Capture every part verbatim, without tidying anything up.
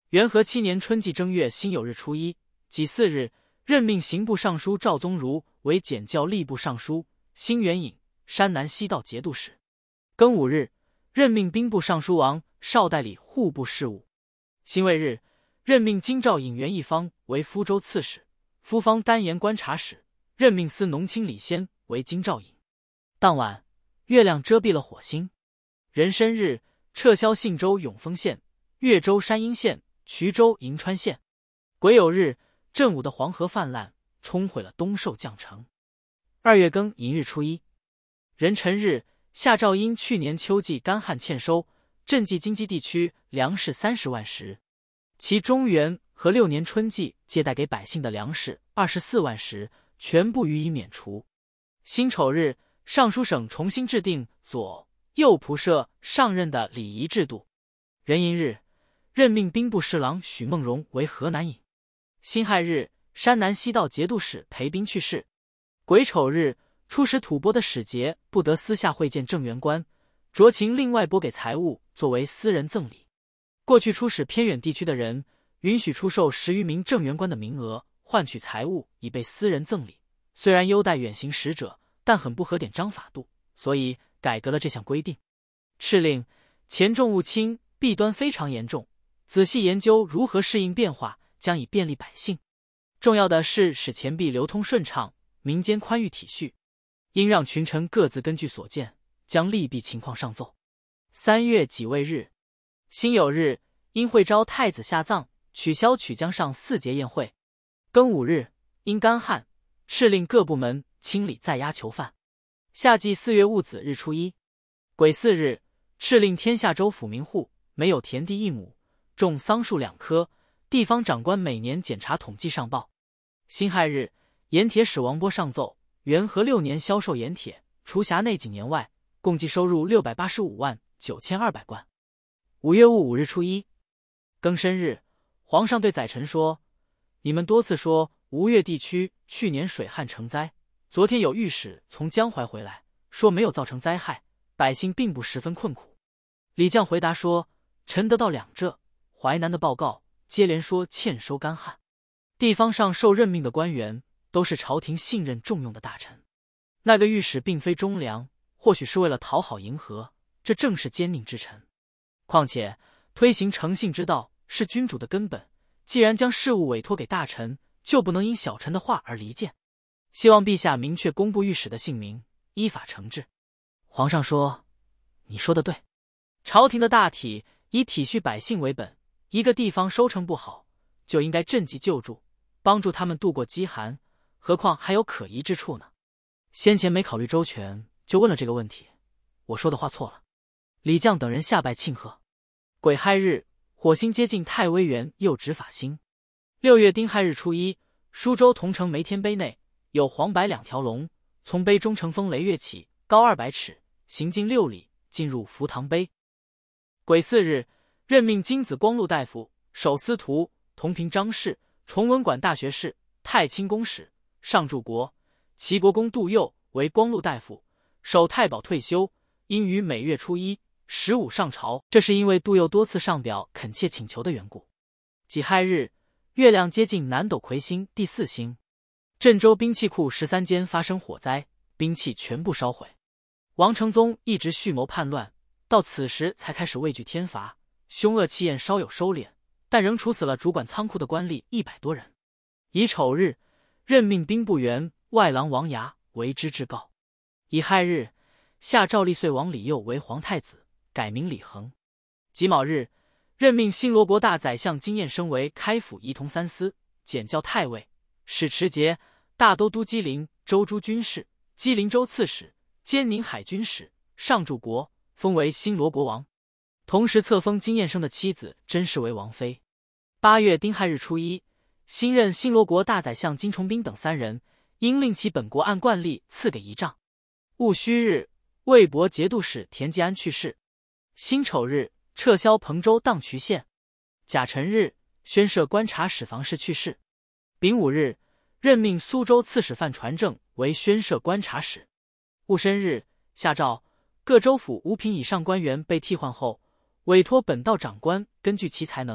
元和七年春季正月辛酉日初一，己巳日，任命刑部尚书赵宗儒为检校吏部尚书、兴元尹、山南西道节度使。庚午日，任命兵部尚书王绍代理户部事务。辛未日，任命京兆尹袁一方为福州刺史、夫方丹盐观察使，任命司农卿李先为京兆尹。当晚，月亮遮蔽了火星。壬申日，撤销信州永丰县、越州山阴县、衢州银川县。癸酉日，镇武的黄河泛滥，冲毁了东寿将城。二月庚寅日初一，壬辰日，下诏因去年秋季干旱欠收，赈济京畿地区粮食三十万石，其中原和六年春季借贷给百姓的粮食二十四万石，全部予以免除。辛丑日，尚书省重新制定左右仆射上任的礼仪制度。壬寅日，任命兵部侍郎许孟荣为河南尹。辛亥日，山南西道节度使裴斌去世。癸丑日，出使吐蕃的使节不得私下会见正员官，酌情另外拨给财物作为私人赠礼。过去出使偏远地区的人，允许出售十余名正员官的名额，换取财物以备私人赠礼。虽然优待远行使者，但很不合典章法度，所以改革了这项规定。敕令前重物轻，弊端非常严重，仔细研究如何适应变化，将以便利百姓。重要的是使钱币流通顺畅，民间宽裕体恤，应让群臣各自根据所见，将利弊情况上奏。三月己未日，辛酉日，因会召太子下葬，取消曲江上四节宴会。庚午日，因干旱，敕令各部门清理在押囚犯。夏季四月戊子日初一，癸巳日，敕令天下州府民户没有田地一亩，种桑树两棵，地方长官每年检查统计上报。辛亥日，盐铁使王波上奏，元和六年销售盐铁，除辖内几年外，共计收入六百八十五万九千二百贯。五月戊午日初一，庚申日，皇上对宰臣说：“你们多次说吴越地区去年水旱成灾，昨天有御史从江淮回来，说没有造成灾害，百姓并不十分困苦。”李将回答说：“臣得到两浙、淮南的报告，接连说欠收干旱。地方上受任命的官员都是朝廷信任重用的大臣，那个御史并非忠良，或许是为了讨好迎合，这正是奸佞之臣。况且推行诚信之道是君主的根本，既然将事务委托给大臣，就不能因小臣的话而离间。希望陛下明确公布御史的姓名，依法惩治。”皇上说：“你说的对，朝廷的大体以体恤百姓为本，一个地方收成不好，就应该赈济救助，帮助他们度过饥寒，何况还有可疑之处呢？先前没考虑周全，就问了这个问题，我说的话错了。”李将等人下拜庆贺。癸亥日，火星接近太微垣，又指法星。六月丁亥日初一，舒州桐城梅天碑内有黄白两条龙，从碑中乘风雷跃起，高二百尺，行进六里，进入福堂碑。癸巳日，任命金子光禄大夫、守司徒、同平章事、崇文馆大学士、太清宫使、上柱国、齐国公杜佑为光禄大夫，守太保退休，因于每月初一、十五上朝，这是因为杜佑多次上表恳切请求的缘故。己亥日，月亮接近南斗魁星第四星，郑州兵器库十三间发生火灾，兵器全部烧毁。王承宗一直蓄谋叛乱，到此时才开始畏惧天罚，凶恶气焰稍有收敛，但仍处死了主管仓库的官吏一百多人。乙丑日，任命兵部员外郎王牙为之至告。乙亥日，下诏立岁王李佑为皇太子，改名李恒。己卯日，任命新罗国大宰相金彦升为开府仪同三司，检校太尉，使持节、大都督机灵州诸军事、机灵州刺史、兼宁海军使，上柱国，封为新罗国王。同时册封金彦升的妻子甄氏为王妃。八月丁亥日初一，新任新罗国大宰相金崇彬等三人，应令其本国按惯例赐给仪仗。戊戌日，魏博节度使田季安去世。辛丑日，撤销彭州荡渠县。甲辰日，宣设观察使房事去世。丙午日，任命苏州刺史范传正为宣设观察使。戊申日，下诏各州府五品以上官员被替换后，委托本道长官根据其才能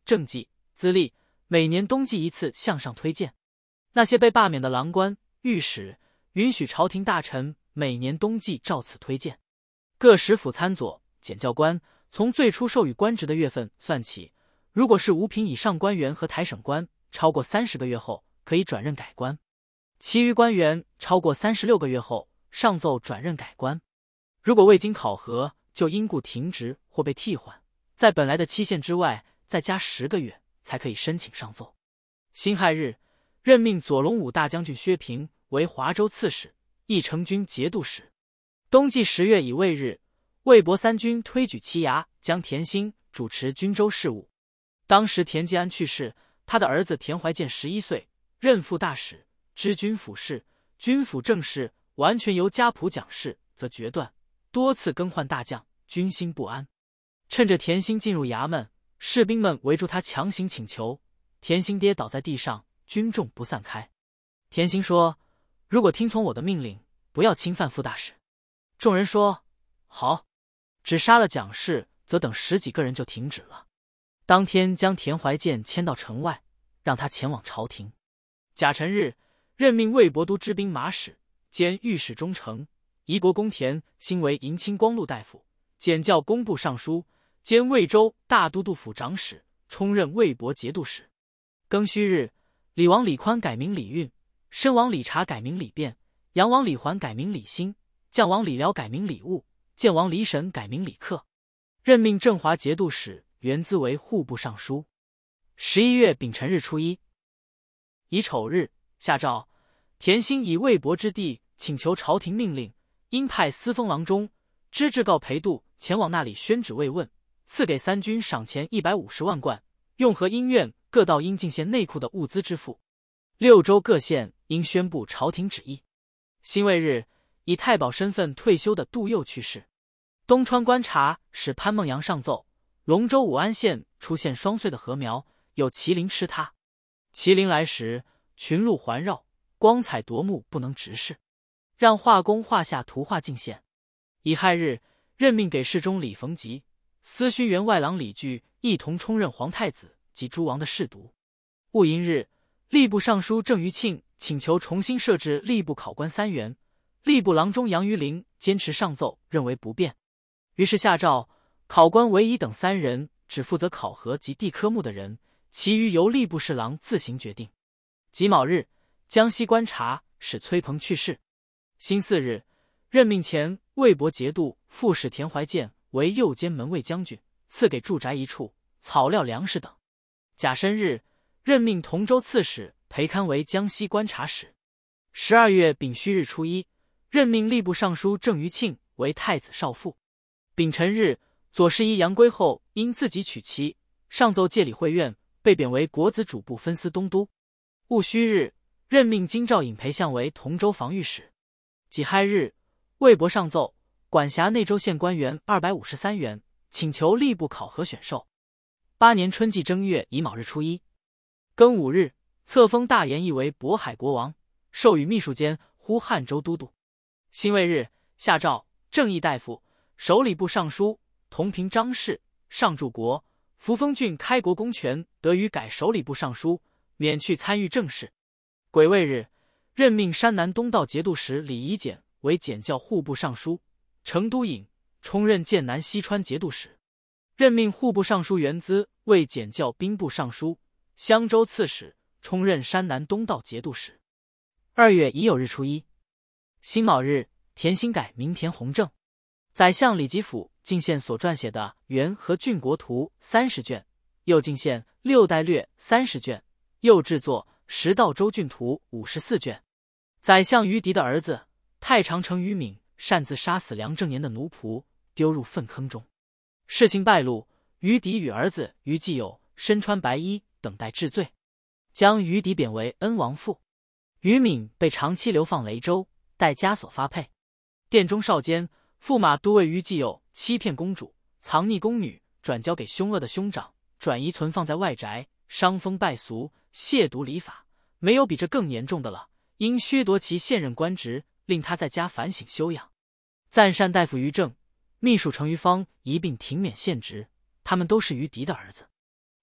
政绩、资历，每年冬季一次向上推荐。那些被罢免的郎官、御史，允许朝廷大臣每年冬季照此推荐。各使府参佐、检校官，从最初授予官职的月份算起，如果是五品以上官员和台省官，超过三十个月后可以转任改官；其余官员超过三十六个月后上奏转任改官。如果未经考核就因故停职或被替换，在本来的期限之外再加十个月才可以申请上奏。辛亥日，任命左龙武大将军薛平为华州刺史、义成军节度使。冬季十月乙未日，魏博三军推举齐牙将田兴主持军州事务。当时田季安去世，他的儿子田怀建十一岁，任副大使，知军府事、军府政事完全由家仆讲事，则决断，多次更换大将，军心不安。趁着田兴进入衙门，士兵们围住他强行请求，田兴跌倒在地上，军众不散开。田兴说：“如果听从我的命令，不要侵犯副大使。”众人说：“好。”只杀了蒋氏，则等十几个人就停止了。当天将田怀建迁到城外，让他前往朝廷。甲辰日，任命魏博都知兵马使兼御史中丞，夷国公田兴为迎亲光禄大夫，检校工部尚书，兼魏州大都督府长史，充任魏博节度使。庚戌日，李王李宽改名李运，申王李察改名李变，阳王李环改名李兴，将王李辽改名李务，建王李审改名李克。任命镇华节度使元资为户部尚书。十一月丙辰日初一，乙丑日，下诏田兴以魏博之地请求朝廷命令，应派司封郎中知制告裴度前往那里宣旨慰问，赐给三军赏钱一百五十万贯，用和因院各道应进献内库的物资支付。六州各县应宣布朝廷旨意。辛未日，以太保身份退休的杜佑去世。东川观察使潘孟阳上奏，龙州武安县出现双穗的禾苗，有麒麟吃它。麒麟来时，群鹿环绕，光彩夺目，不能直视，让画工画下图画进献。乙亥日，任命给事中李逢吉、司勋员外郎李据一同充任皇太子及诸王的侍读。戊寅日，吏部尚书郑余庆请求重新设置吏部考官三员，吏部郎中杨余龄坚持上奏，认为不便，于是下诏考官韦乙等三人只负责考核及递科目的人，其余由吏部侍郎自行决定。己卯日，江西观察使崔鹏去世。辛巳日，任命前魏博节度副使田怀建为右监门卫将军，赐给住宅一处、草料、粮食等。甲申日，任命同州刺史裴堪为江西观察使。十二月丙戌日初一，任命吏部尚书郑余庆为太子少傅。丙辰日，左侍医杨圭后因自己娶妻，上奏戒理会院，被贬为国子主簿分司东都。戊戌日，任命京兆尹裴相为同州防御使。己亥日，魏博上奏，管辖内州县官员二百五十三员，请求吏部考核选授。八年春季正月乙卯日初一，庚午日，册封大延义为渤海国王，授予秘书监呼汉州都督。辛未日，下诏正义大夫、守礼部尚书同平张氏、上柱国、扶风郡开国公权得予改守礼部尚书，免去参与政事。癸未日，任命山南东道节度使李夷简为检校户部尚书，成都尹充任剑南西川节度使。任命户部尚书元资为检校兵部尚书，襄州刺史，充任山南东道节度使。二月乙酉日初一，辛卯日，田兴改名田弘正。宰相李吉甫进献所撰写的《元和郡国图》三十卷，又进献《六代略》三十卷，又制作《十道州郡图》五十四卷。宰相于迪的儿子太常丞于敏擅自杀死梁正年的奴仆，丢入粪坑中。事情败露，于迪与儿子于继友身穿白衣等待治罪，将于迪贬为恩王父。于敏被长期流放雷州，待枷锁发配。殿中少监驸马都尉于继友欺骗公主，藏匿宫女，转交给凶恶的兄长，转移存放在外宅，伤风败俗，亵渎礼法，没有比这更严重的了。应削夺其现任官职，令他在家反省修养。赞善大夫于正、秘书程于芳一并停免现职，他们都是于迪的儿子。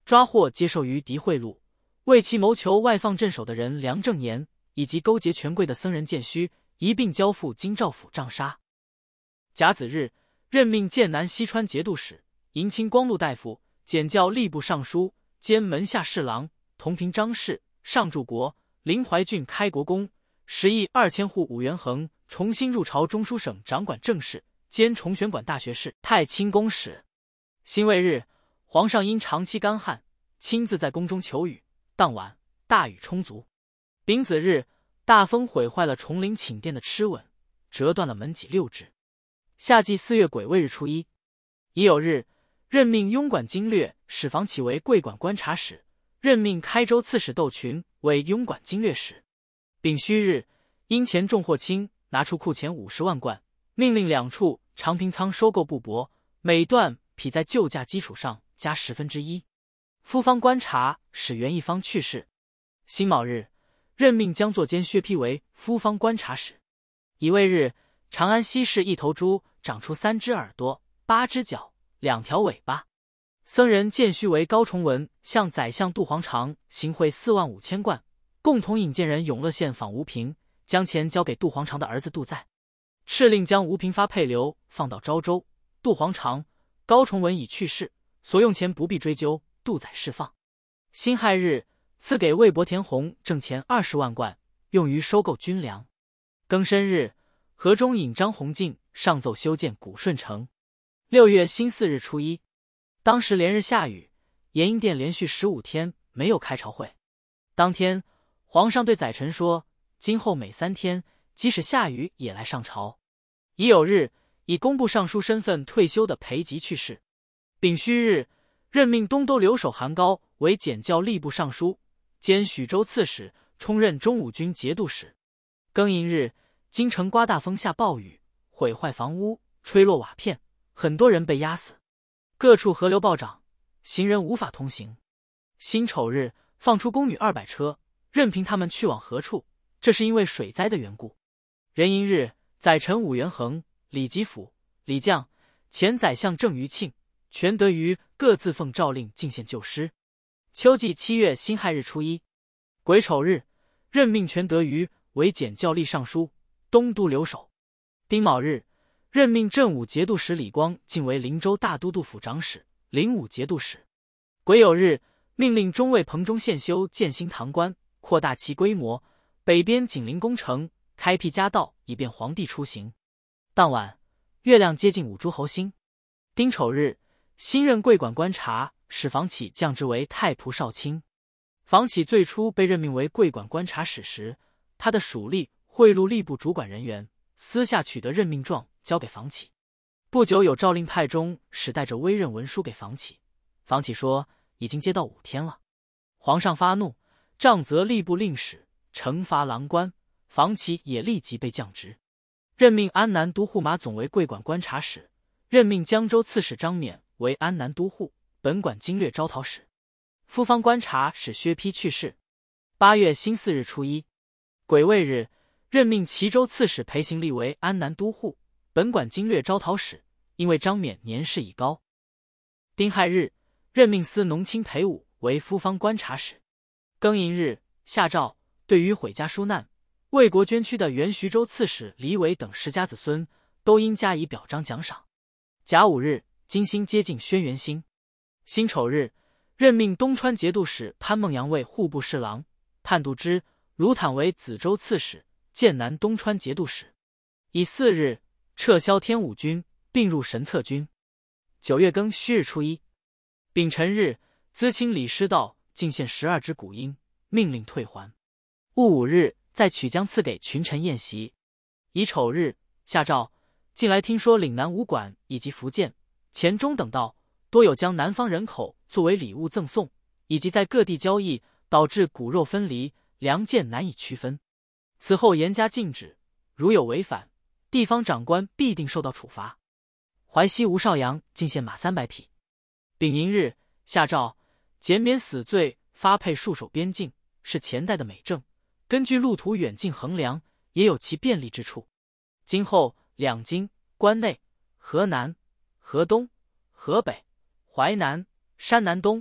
抓获接受于敌贿赂，为其谋求外放镇守的人梁正言，以及勾结权贵的僧人建虚，一并交付京兆府杖杀。甲子日，任命剑南西川节度使、迎亲光禄大夫、检校吏部尚书兼门下侍郎，同平章事、上柱国、临淮郡开国公，十亿二千户五元衡，重新入朝中书省掌管政事，兼重选馆大学士、太清宫使。辛未日，皇上因长期干旱，亲自在宫中求雨，当晚大雨充足。丙子日，大风毁坏了崇陵寝殿的螭吻，折断了门脊六只。夏季四月癸未日初一，乙酉日，任命庸管经略史房启为桂馆观察使，任命开州刺史窦群为庸管经略使。丙戌日，因钱重获轻，拿出库钱五十万贯，命令两处长平仓收购布帛，每段匹在旧价基础上加十分之一。夫方观察使袁一方去世。辛卯日，任命江作监薛丕为夫方观察使。乙未日，长安西市一头猪长出三只耳朵、八只脚、两条尾巴。僧人建虚为高崇文向宰相杜黄长行贿四万五千贯，共同引荐人永乐县访吴平，将钱交给杜黄长的儿子杜在，敕令将吴平发配流放到昭州。杜黄长、高崇文已去世，所用钱不必追究，杜载释放。辛亥日，赐给魏博田弘挣钱二十万贯，用于收购军粮。庚申日，河中尹张弘进上奏修建古顺城。六月辛巳日初一，当时连日下雨，延英殿连续十五天没有开朝会。当天，皇上对宰臣说，今后每三天，即使下雨也来上朝。乙酉日，以工部尚书身份退休的裴吉去世。丙戌日，任命东都留守韩高为检校吏部尚书，兼许州刺史，充任中武军节度使。庚寅日，京城刮大风下暴雨，毁坏房屋，吹落瓦片，很多人被压死。各处河流暴涨，行人无法通行。辛丑日，放出宫女二百车，任凭他们去往何处，这是因为水灾的缘故。壬寅日，宰臣武元衡、李吉甫、李绛、前宰相郑余庆、全德余各自奉诏令进献旧师。秋季七月辛亥日初一，癸丑日，任命全德余为检校吏尚书、东都留守。丁卯日，任命镇武节度使李光进为灵州大都督府长史、灵武节度使。癸酉日，命令中尉彭忠献修建新堂关，扩大其规模，北边紧邻宫城，开辟夹道，以便皇帝出行。当晚，月亮接近五诸侯星。丁丑日，新任桂馆观察使房启降职为太仆少卿。房启最初被任命为桂馆观察使时，他的属吏贿赂吏部主管人员，私下取得任命状交给房启。不久有诏令派中使带着微任文书给房启，房启说已经接到五天了。皇上发怒，杖责吏部令史，惩罚郎官，房启也立即被降职。任命安南都护马总为桂馆观察使，任命江州刺史张勉为安南都护，本管经略招讨使。夫方观察使薛丕去世。八月辛巳日初一，癸未日，任命齐州刺史裴行立为安南都护，本管经略招讨使，因为张勉年事已高。丁亥日，任命司农卿裴武为夫方观察使。庚寅日，下诏对于毁家纾难、为国捐躯的原徐州刺史李伟等十家子孙，都应加以表彰奖赏。甲午日，金星接近轩辕星。辛丑日，任命东川节度使潘孟阳为户部侍郎，判度之、卢坦为梓州刺史，剑南东川节度使。乙巳日，撤销天武军，并入神策军。九月庚戌日初一，丙辰日，资清李师道进献十二只古鹰，命令退还。戊午日，在曲江赐给群臣宴席。乙丑日，下诏近来听说岭南武馆以及福建、黔中等道多有将南方人口作为礼物赠送，以及在各地交易，导致骨肉分离，良贱难以区分。此后严加禁止，如有违反，地方长官必定受到处罚。淮西吴少阳进献马三百匹。丙寅日，下诏减免死罪，发配戍守边境，是前代的美政。根据路途远近衡量，也有其便利之处。今后两京、关内、河南、河东、河北、淮南、山南东、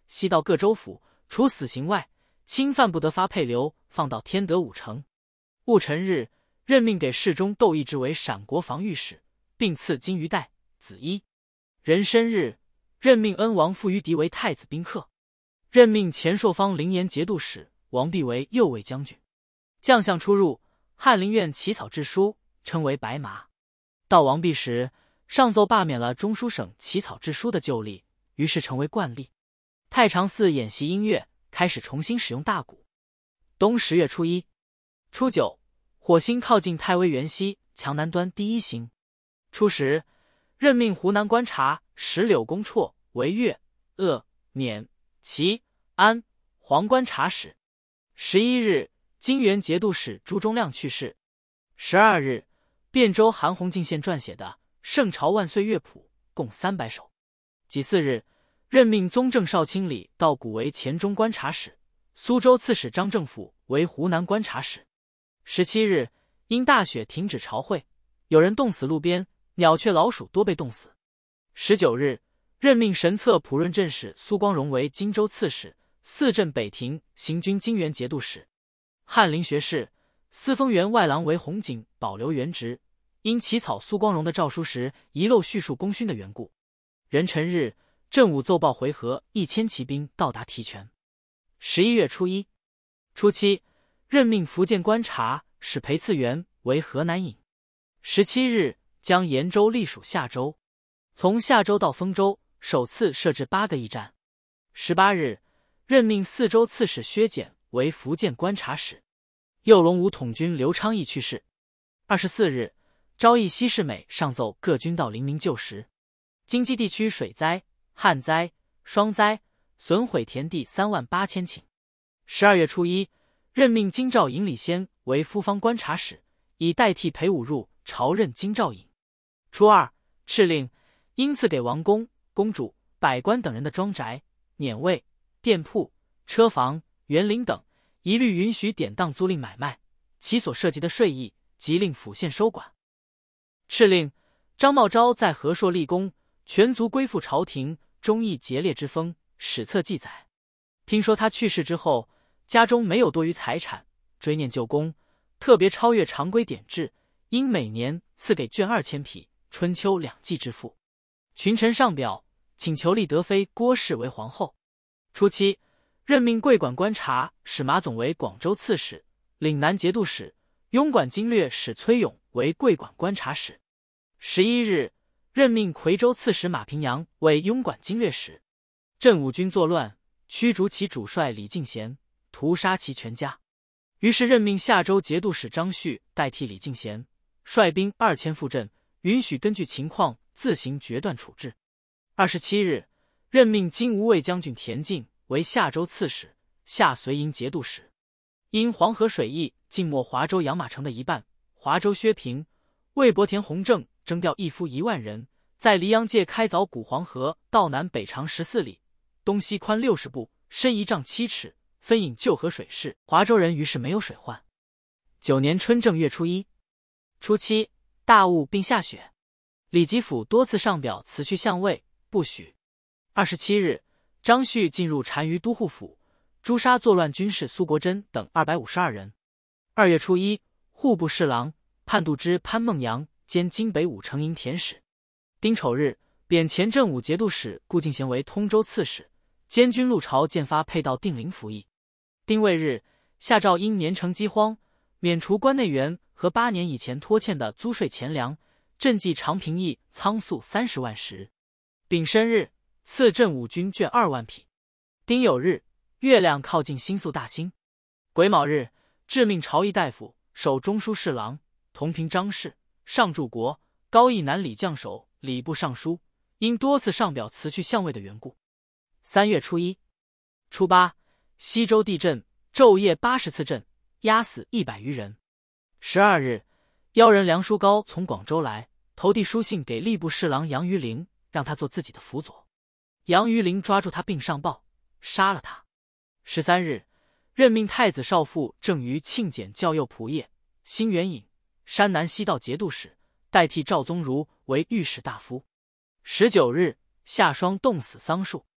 西道各州府，除死刑外，侵犯不得发配流，放到天德五城。戊辰日，任命给侍中窦义之为陕国防御使，并赐金鱼带、子衣。壬申日，任命恩王傅于迪为太子宾客，任命前朔方灵岩节度使王弼为右卫将军。将相出入，翰林院起草制书，称为白麻。到王弼时，上奏罢免了中书省起草制书的旧例，于是成为惯例。太常寺演习音乐，开始重新使用大鼓。冬十月初一、初九，火星靠近太微垣西墙南端第一星。初十，任命湖南观察石柳公绰为粤、鄂、缅、齐、安、黄观察使。十一日，金元节度使朱中亮去世。十二日，汴州韩弘进献撰写的《圣朝万岁乐谱》共三百首。己巳日，任命宗正少卿李道古为黔中观察使，苏州刺史张正甫为湖南观察使。十七日，因大雪停止朝会，有人冻死路边，鸟雀老鼠多被冻死。十九日，任命神策普润镇使苏光荣为荆州刺史，四镇北庭行军金元节度使。翰林学士、司封员外郎为洪景保留原职，因起草苏光荣的诏书时遗漏叙述功勋的缘故。壬辰日，镇武奏报回纥一千骑兵到达提泉。十一月初一、初七，任命福建观察使裴次元为河南尹。十七日，将延州隶属夏州，从夏州到丰州，首次设置八个驿站。十八日，任命四州刺史薛简为福建观察使。右龙武统军刘昌义去世。二十四日，昭义西市美上奏各军到黎明救时。京畿地区水灾、旱灾、霜灾，损毁田地三万八千顷。十二月初一，任命京兆尹李先为夫方观察使，以代替裴武入朝任京兆尹。初二，敕令因赐给王公、公主、百官等人的庄宅、碾位、店铺、车房、园林等，一律允许典当租赁买卖，其所涉及的税役，即令府县收管。敕令张茂昭在和硕立功，全族归附朝廷，忠义节烈之风，史册记载。听说他去世之后，家中没有多余财产，追念旧功，特别超越常规典制，应每年赐给绢二千匹，春秋两季之赋。群臣上表请求立德妃郭氏为皇后。初七，任命桂管观察使马总为广州刺史，岭南节度使、庸管经略使崔勇为桂管观察使。十一日，任命夔州刺史马平阳为庸管经略使。镇武军作乱，驱逐其主帅李敬贤，屠杀其全家。于是任命夏州节度使张旭代替李敬贤，率兵二千赴镇，允许根据情况自行决断处置。二十七日，任命金吾卫将军田进为夏州刺史、夏绥营节度使。因黄河水溢浸没华州养马城的一半，华州薛平、魏博田弘正征调一夫一万人，在黎阳界开凿古黄河，道南北长十四里，东西宽六十步，深一丈七尺，分引旧河水势。华州人于是没有水患。九年春正月初一、初七，大雾并下雪，李吉甫多次上表辞去相位，不许。二十七日，张旭进入单于都护府，诛杀作乱军士苏国珍等二百五十二人。二月初一，户部侍郎、判度之潘孟阳兼京北五城营田使。丁丑日，贬前镇武节度使顾敬贤为通州刺史，监军陆朝渐发配到定陵服役。丁未日，下诏因年成饥荒，免除关内员和八年以前拖欠的租税钱粮，赈济长平役仓粟三十万石。丙申日，赐镇武军卷二万匹。丁酉日，月亮靠近星宿大兴。癸卯日，致命朝议大夫、守中书侍郎、同平张氏、上柱国、高邑南礼将守、礼部尚书，因多次上表辞去相位的缘故。三月初一、初八，西周地震，昼夜八十次震，压死一百余人。十二日，妖人梁书高从广州来，投递书信给吏部侍郎杨于陵，让他做自己的辅佐。杨于陵抓住他并上报，杀了他。十三日，任命太子少傅郑于庆检校右仆射、兴元尹、山南西道节度使，代替赵宗儒为御史大夫。十九日，夏霜冻死桑树。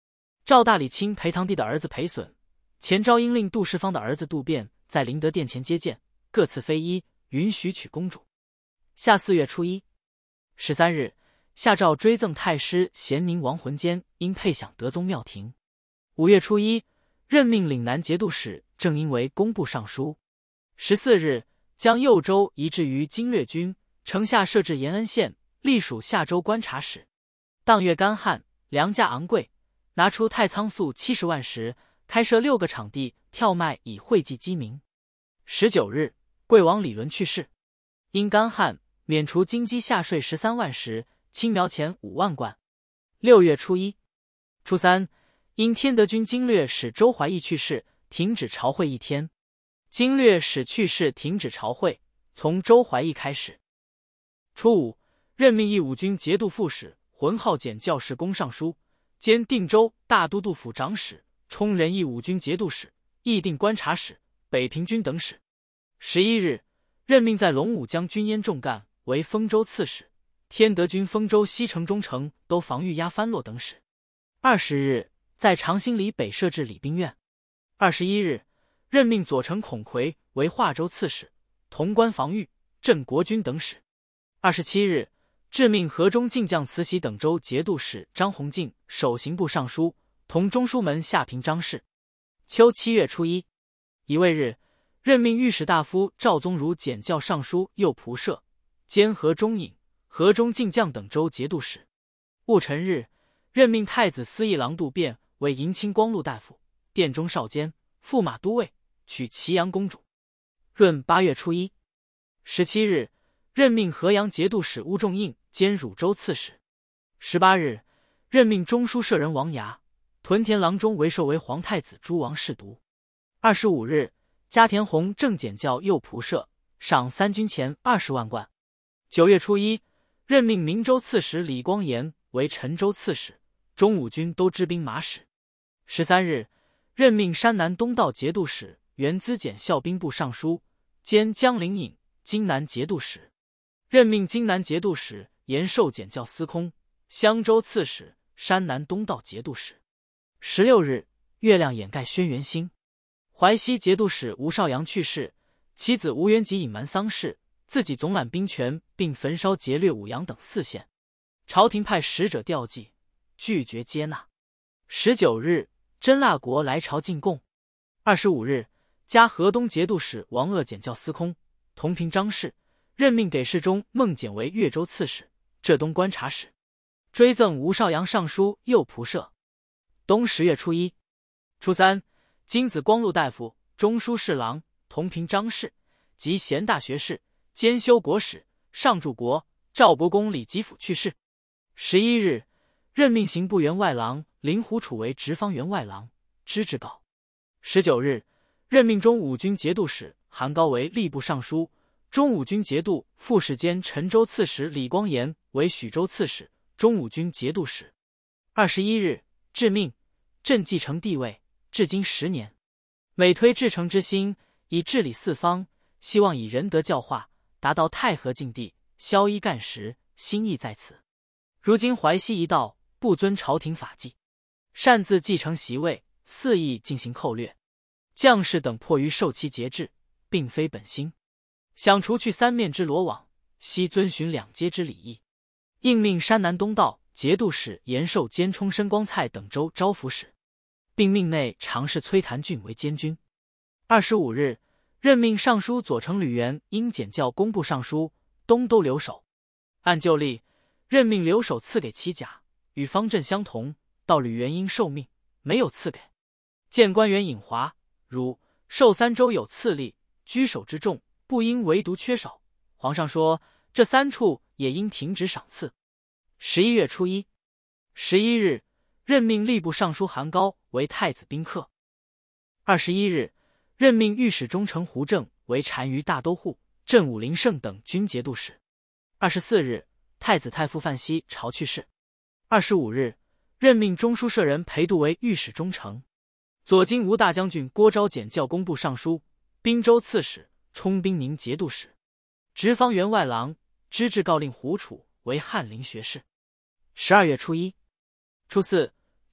赵大理卿裴堂弟的儿子裴损，前昭阴令杜世方的儿子杜辩在灵德殿前接见，各赐妃衣，允许娶公主。夏四月初一，十三日，下诏追赠太师咸宁王浑监，因配享德宗庙庭。五月初一，任命岭南节度使郑英为工部尚书。十四日，将右州移至于经略军，城下设置延恩县，隶属下州观察使。当月干旱，粮价昂贵，拿出太仓粟七十万石，开设六个场地跳卖，以惠济饥民。十九日，贵王李伦去世，因干旱，免除京畿下税十三万石，青苗钱五万贯。六月初一，初三，因天德军经略使周怀义去世，停止朝会一天。经略使去世，停止朝会，从周怀义开始。初五，任命义武军节度副使浑浩简教侍公尚书，兼定州大都督府长史，充任义武军节度使、议定观察使、北平军等使。十一日，任命在龙武将军燕仲干为丰州刺史，天德军丰州西城、中城都防御压番落等使。二十日，在长兴里北设置礼兵院。二十一日，任命左丞孔奎为华州刺史，潼关防御、镇国军等使。二十七日，致命河中进将慈禧等州节度使张弘进守刑部尚书，同中书门下平章事。秋七月初一，乙未日，任命御史大夫赵宗儒检校尚书右仆射，兼河中尹、河中进将等州节度使。戊辰日，任命太子司议郎杜辩为迎亲光禄大夫、殿中少监、驸马都尉，娶祁阳公主。闰八月初一，十七日，任命河阳节度使乌仲应兼汝州刺史。十八日，任命中书舍人王牙、屯田郎中为授为皇太子诸王侍读。二十五日，加田弘正检校右仆射，赏三军钱二十万贯。九月初一，任命明州刺史李光炎为陈州刺史、中武军都知兵马使。十三日，任命山南东道节度使袁资检校兵部尚书，兼江陵尹、荆南节度使。任命荆南节度使延寿检校司空、襄州刺史、山南东道节度使。十六日，月亮掩盖轩辕星。淮西节度使吴少阳去世，其子吴元吉隐瞒丧事，自己总揽兵权，并焚烧劫掠武阳等四县。朝廷派使者吊祭，拒绝接纳。十九日，真腊国来朝进贡。二十五日，加河东节度使王鄂检校司空，同平章事，任命给事中孟简为越州刺史、浙东观察使，追赠吴少阳尚书右仆射。冬十月初一，初三，金子光禄大夫、中书侍郎、同平章事及贤大学士、兼修国史、上柱国赵伯公李吉甫去世。十一日，任命刑部员外郎林虎楚为直方员外郎，知制告。十九日，任命中武军节度使韩高为吏部尚书，中武军节度副使兼陈州刺史李光炎为许州刺史、中武军节度使。二十一日，致命，朕继承帝位，至今十年，每推至诚之心，以治理四方，希望以仁德教化，达到太和境地，宵衣干食，心意在此。如今淮西一道不遵朝廷法纪，擅自继承席位，肆意进行寇掠，将士等迫于受其节制，并非本心，想除去三面之罗网，悉遵循两街之礼义，应命山南东道节度使延寿兼冲申光蔡等州招抚使，并命内常侍崔谭俊为监军。二十五日，任命尚书左丞吕元因检校工部尚书、东都留守。按旧例，任命留守赐给其甲，与方阵相同，到吕元因受命，没有赐给。见官员尹华、汝授三州有赐吏，居首之众，不应唯独缺少。皇上说，这三处也应停止赏赐。十一月初一，十一日，任命吏部尚书韩高为太子宾客。二十一日，任命御史中丞胡正为单于大都护、镇武林胜等军节度使。二十四日，太子太傅范熙朝去世。二十五日，任命中书舍人裴度为御史中丞，左金吾大将军郭昭检校工部尚书、滨州刺史、充兵宁节度使，直方员外郎、知制告令胡楚为翰林学士。十二月初一，初四，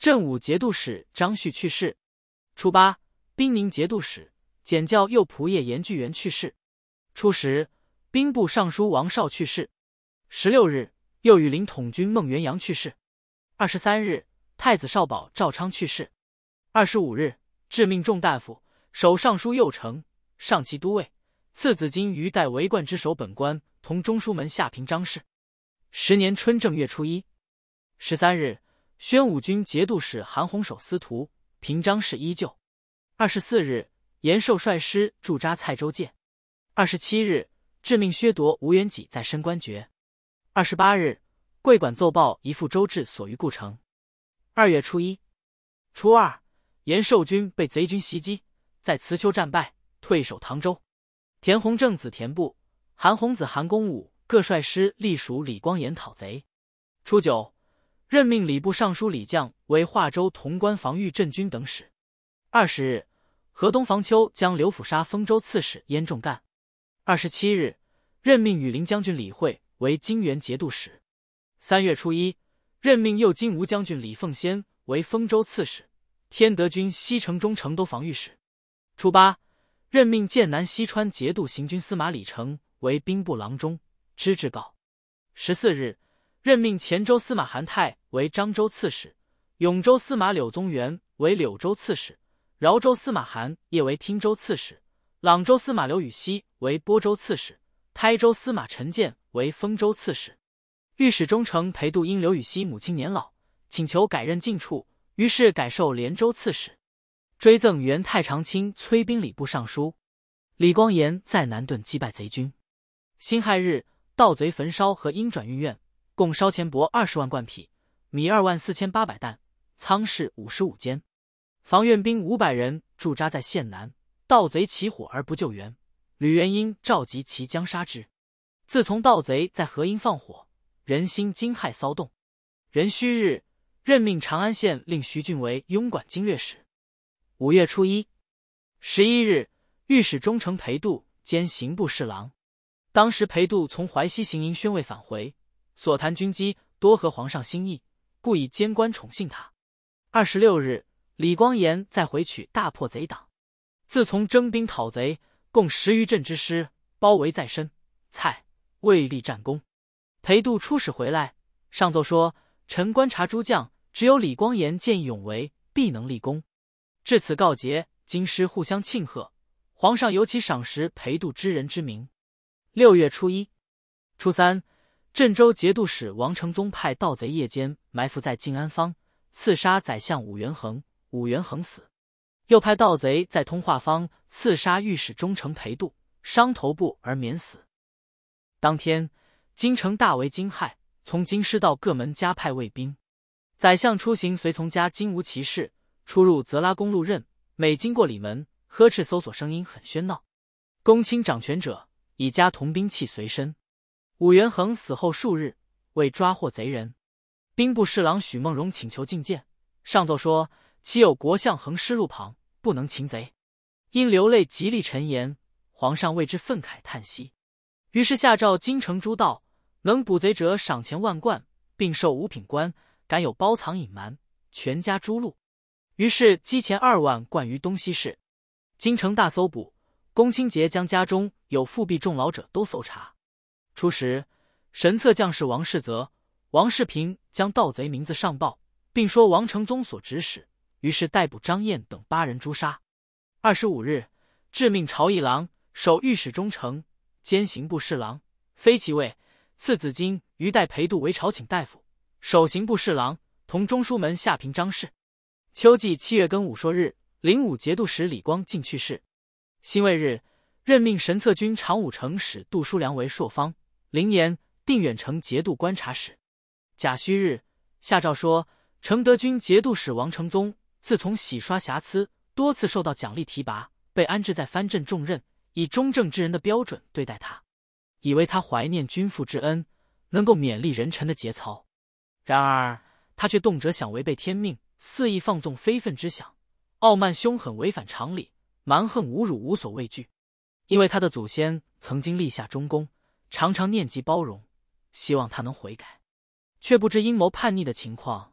镇武节度使张旭去世。初八，兵宁节度使检校右仆射严巨源去世。初十，兵部尚书王绍去世。十六日，右羽林统军孟元阳去世。二十三日，太子少保赵昌去世。二十五日，致命众大夫，守尚书右丞，上骑都尉，赐紫金于代为冠之守本官，同中书门下平章事。十年春正月初一。十三日，宣武军节度使韩弘守司徒，平章事依旧。二十四日，延寿率师驻扎蔡州界。二十七日，致命削夺吴元济在升官爵。二十八日，桂管奏报一副周至所于故城。二月初一。初二，延寿军被贼军袭击，在慈丘战败，退守唐州。田弘正子田部、韩弘子韩公武各率师隶属李光炎讨贼。初九，任命礼部尚书李绛为华州潼关防御镇军等使。二十日，河东房丘将刘府沙丰州刺史燕仲干。二十七日，任命羽林将军李惠为荆原节度使。三月初一，任命右金吾将军李凤仙为丰州刺史、天德军西城中城都防御使。初八，任命剑南西川节度行军司马李成为兵部郎中，知制告。十四日，任命黔州司马韩泰为漳州刺史，永州司马柳宗元为柳州刺史，饶州司马韩业为汀州刺史，朗州司马刘禹锡为播州刺史，台州司马陈建为丰州刺史。御史中丞裴度因刘禹锡母亲年老，请求改任近处，于是改授连州刺史，追赠原太常卿催兵礼部尚书。李光炎在南顿击败贼军。辛亥日，盗贼焚烧和阴转运院，共烧钱帛二十万贯匹，米二万四千八百担，仓室五十五间。防院兵五百人驻扎在县南，盗贼起火而不救援，吕元英召集其将杀之。自从盗贼在河阴放火，人心惊骇骚动。壬戌日，任命长安县令徐俊为拥管经略使。五月初一。十一日，御史中丞裴度兼刑部侍郎。当时裴度从淮西行营宣慰返回，所谈军机多合皇上心意，故以监官宠幸他。二十六日，李光炎再回取大破贼党。自从征兵讨贼，共十余镇之师，包围在身，蔡未立战功。裴度出使回来，上奏说：臣观察诸将，只有李光炎见义勇为，必能立功。至此告捷，京师互相庆贺，皇上尤其赏识裴度知人之名。六月初一。初三，镇州节度使王承宗派盗贼夜间埋伏在晋安坊，刺杀宰相武元衡，武元衡死。又派盗贼在通化坊刺杀御史中丞裴度，伤头部而免死。当天，京城大为惊骇，从京师到各门加派卫兵。宰相出行随从家金无骑士，出入泽拉公路任，每经过里门，呵斥搜索声音很喧闹。公卿掌权者以加铜兵器随身。武元衡死后数日，为抓获贼人，兵部侍郎许梦荣请求觐见，上奏说：岂有国相横尸路旁，不能擒贼？因流泪极力陈言，皇上为之愤慨叹息。于是下诏京城诸道，能捕贼者赏钱万贯，并授五品官，敢有包藏隐瞒，全家诛戮。于是积钱二万贯于东西市。京城大搜捕，公卿节将家中有复辟重劳者都搜查。初时，神策将士王世泽、王世平将盗贼名字上报，并说王承宗所指使，于是逮捕张燕等八人诛杀。二十五日，致命朝议郎、守御史中丞、兼刑部侍郎，非其位，赐紫金于代裴度为朝请大夫，守刑部侍郎，同中书门下平章事。秋季七月庚午朔日，灵武节度使李光进去世。辛未日，任命神策军常武城使杜叔良为朔方、临延、定远城节度观察使。甲戌日，下诏说，承德军节度使王承宗自从洗刷瑕疵，多次受到奖励提拔，被安置在藩镇重任，以忠正之人的标准对待他，以为他怀念君父之恩，能够勉励人臣的节操。然而他却动辄想违背天命，肆意放纵非分之想，傲慢凶狠，违反常理，蛮横侮辱，无所畏惧。因为他的祖先曾经立下忠功，常常念及包容，希望他能悔改，却不知阴谋叛逆的情况，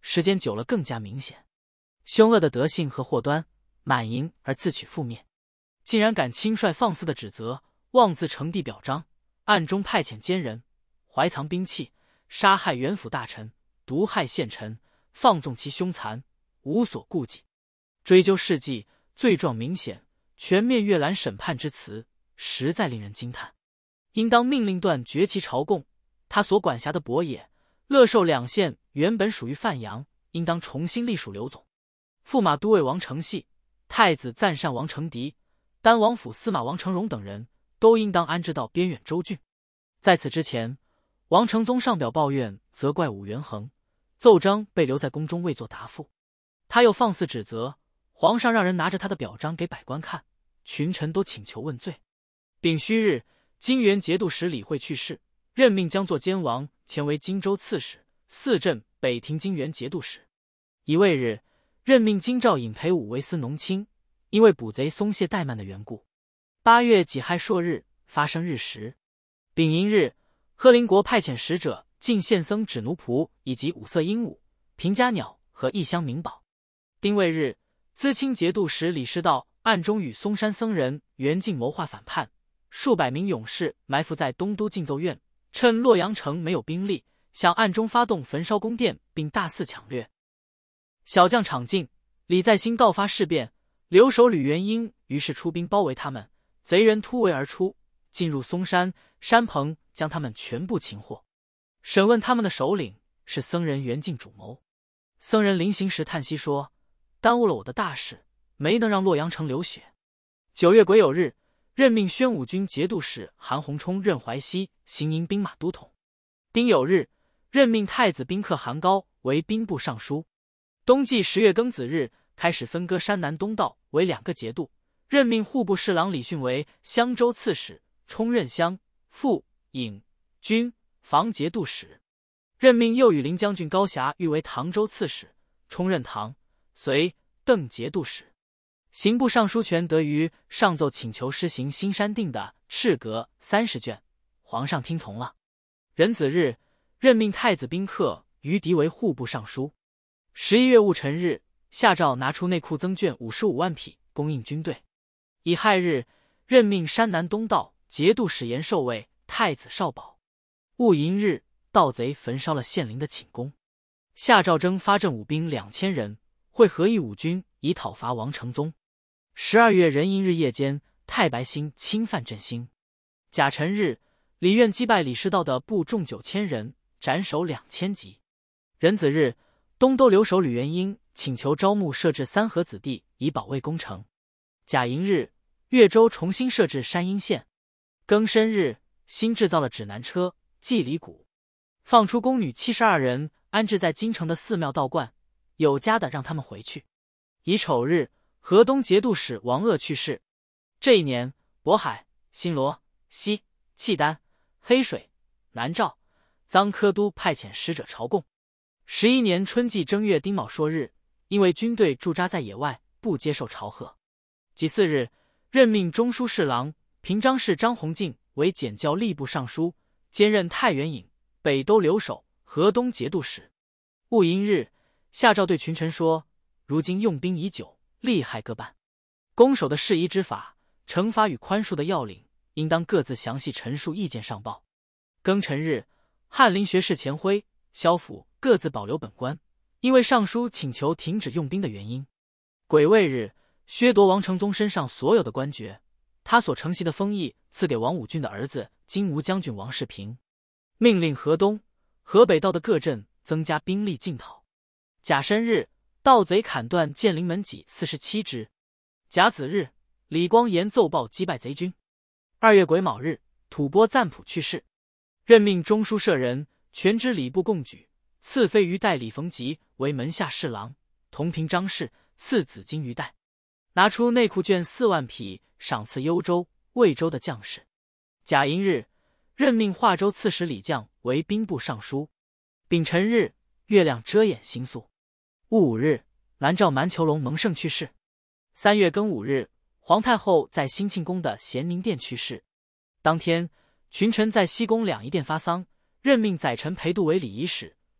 时间久了更加明显。凶恶的德性和祸端，满盈而自取覆灭，竟然敢轻率放肆的指责，妄自成帝表彰，暗中派遣奸人，怀藏兵器，杀害元辅大臣，毒害县臣，放纵其凶残，无所顾忌。追究事迹，罪状明显，全面阅览审判之词，实在令人惊叹。应当命令断绝其朝贡。他所管辖的博野、乐寿两县原本属于范阳，应当重新隶属刘总。驸马都尉王承系、太子赞善王承迪、丹王府司马王承荣等人都应当安置到边远州郡。在此之前，王承宗上表抱怨，责怪武元衡、奏章被留在宫中未作答复。他又放肆指责，皇上让人拿着他的表彰给百官看，群臣都请求问罪。丙戌日，金元节度使李惠去世，任命将作监王前为荆州刺史，四镇北庭金元节度使。乙未日，任命京兆尹裴武为司农卿，因为捕贼松懈怠慢的缘故。八月己亥朔日，发生日食。丙寅日，贺林国派遣使者进献僧指奴仆以及五色鹦鹉、平家鸟和一箱名宝。丁未日，资清节度使李师道暗中与嵩山僧人袁敬谋划反叛，数百名勇士埋伏在东都进奏院，趁洛阳城没有兵力，想暗中发动焚烧宫殿，并大肆抢掠。小将场进、李在兴告发事变，留守吕元英于是出兵包围他们，贼人突围而出，进入嵩山、山棚，将他们全部擒获。审问他们的首领是僧人袁敬主谋。僧人临行时叹息说：“耽误了我的大事，没能让洛阳城流血。”九月癸酉日，任命宣武军节度使韩洪冲任淮西行营兵马都统。丁酉日，任命太子宾客韩高为兵部尚书。冬季十月庚子日，开始分割山南东道为两个节度，任命户部侍郎李训为襄州刺史，充任襄、副、颍、军、防节度使。任命右羽林将军高霞欲为唐州刺史，充任唐、隋、邓节度使。刑部尚书权得于上奏请求施行新删定的敕阁三十卷，皇上听从了。壬子日，任命太子宾客于迪为户部尚书。十一月戊辰日，下诏拿出内库增卷五十五万匹供应军队。乙亥日，任命山南东道节度使延寿为太子少保。戊寅日，盗贼焚烧了县陵的寝宫。下诏征发镇武兵两千人，会合义武军以讨伐王承宗。十二月壬寅日夜间，太白星侵犯振兴。甲辰日，李苑击败李师道的部众九千人，斩首两千级。壬子日，东都留守吕元英请求招募设置三河子弟以保卫攻城。甲寅日，越州重新设置山阴县。庚申日，新制造了指南车、祭礼鼓，放出宫女七十二人，安置在京城的寺庙道观，有家的让他们回去。乙丑日，河东节度使王鄂去世。这一年，渤海、新罗、西、契丹、黑水、南诏、臧科都派遣使者朝贡。十一年春季正月丁卯朔日，因为军队驻扎在野外，不接受朝贺。己巳日，任命中书侍郎平章事张弘敬为检校吏部尚书，兼任太原尹、北都留守、河东节度使。戊寅日，下诏对群臣说：“如今用兵已久，利害各半，攻守的适宜之法，惩罚与宽恕的要领，应当各自详细陈述意见上报。”庚辰日，翰林学士钱辉、萧府各自保留本官，因为上书请求停止用兵的原因。癸未日，削夺王承宗身上所有的官爵，他所承袭的封邑赐给王武俊的儿子金吾将军王世平。命令河东、河北道的各镇增加兵力进讨。甲申日，盗贼砍断建陵门戟四十七支。甲子日，李光炎奏报击败贼军。二月癸卯日，吐蕃赞普去世。任命中书舍人全知礼部贡举，赐飞鱼带李逢吉为门下侍郎，同平章事，赐紫金鱼带。拿出内库卷四万匹，赏赐幽州、魏州的将士。甲寅日，任命华州刺史李将为兵部尚书。丙辰日，月亮遮掩星宿。戊午日，南诏蛮酋龙蒙胜去世。三月庚午日，皇太后在兴庆宫的咸宁殿去世。当天，群臣在西宫两仪殿发丧，任命宰臣裴度为礼仪使，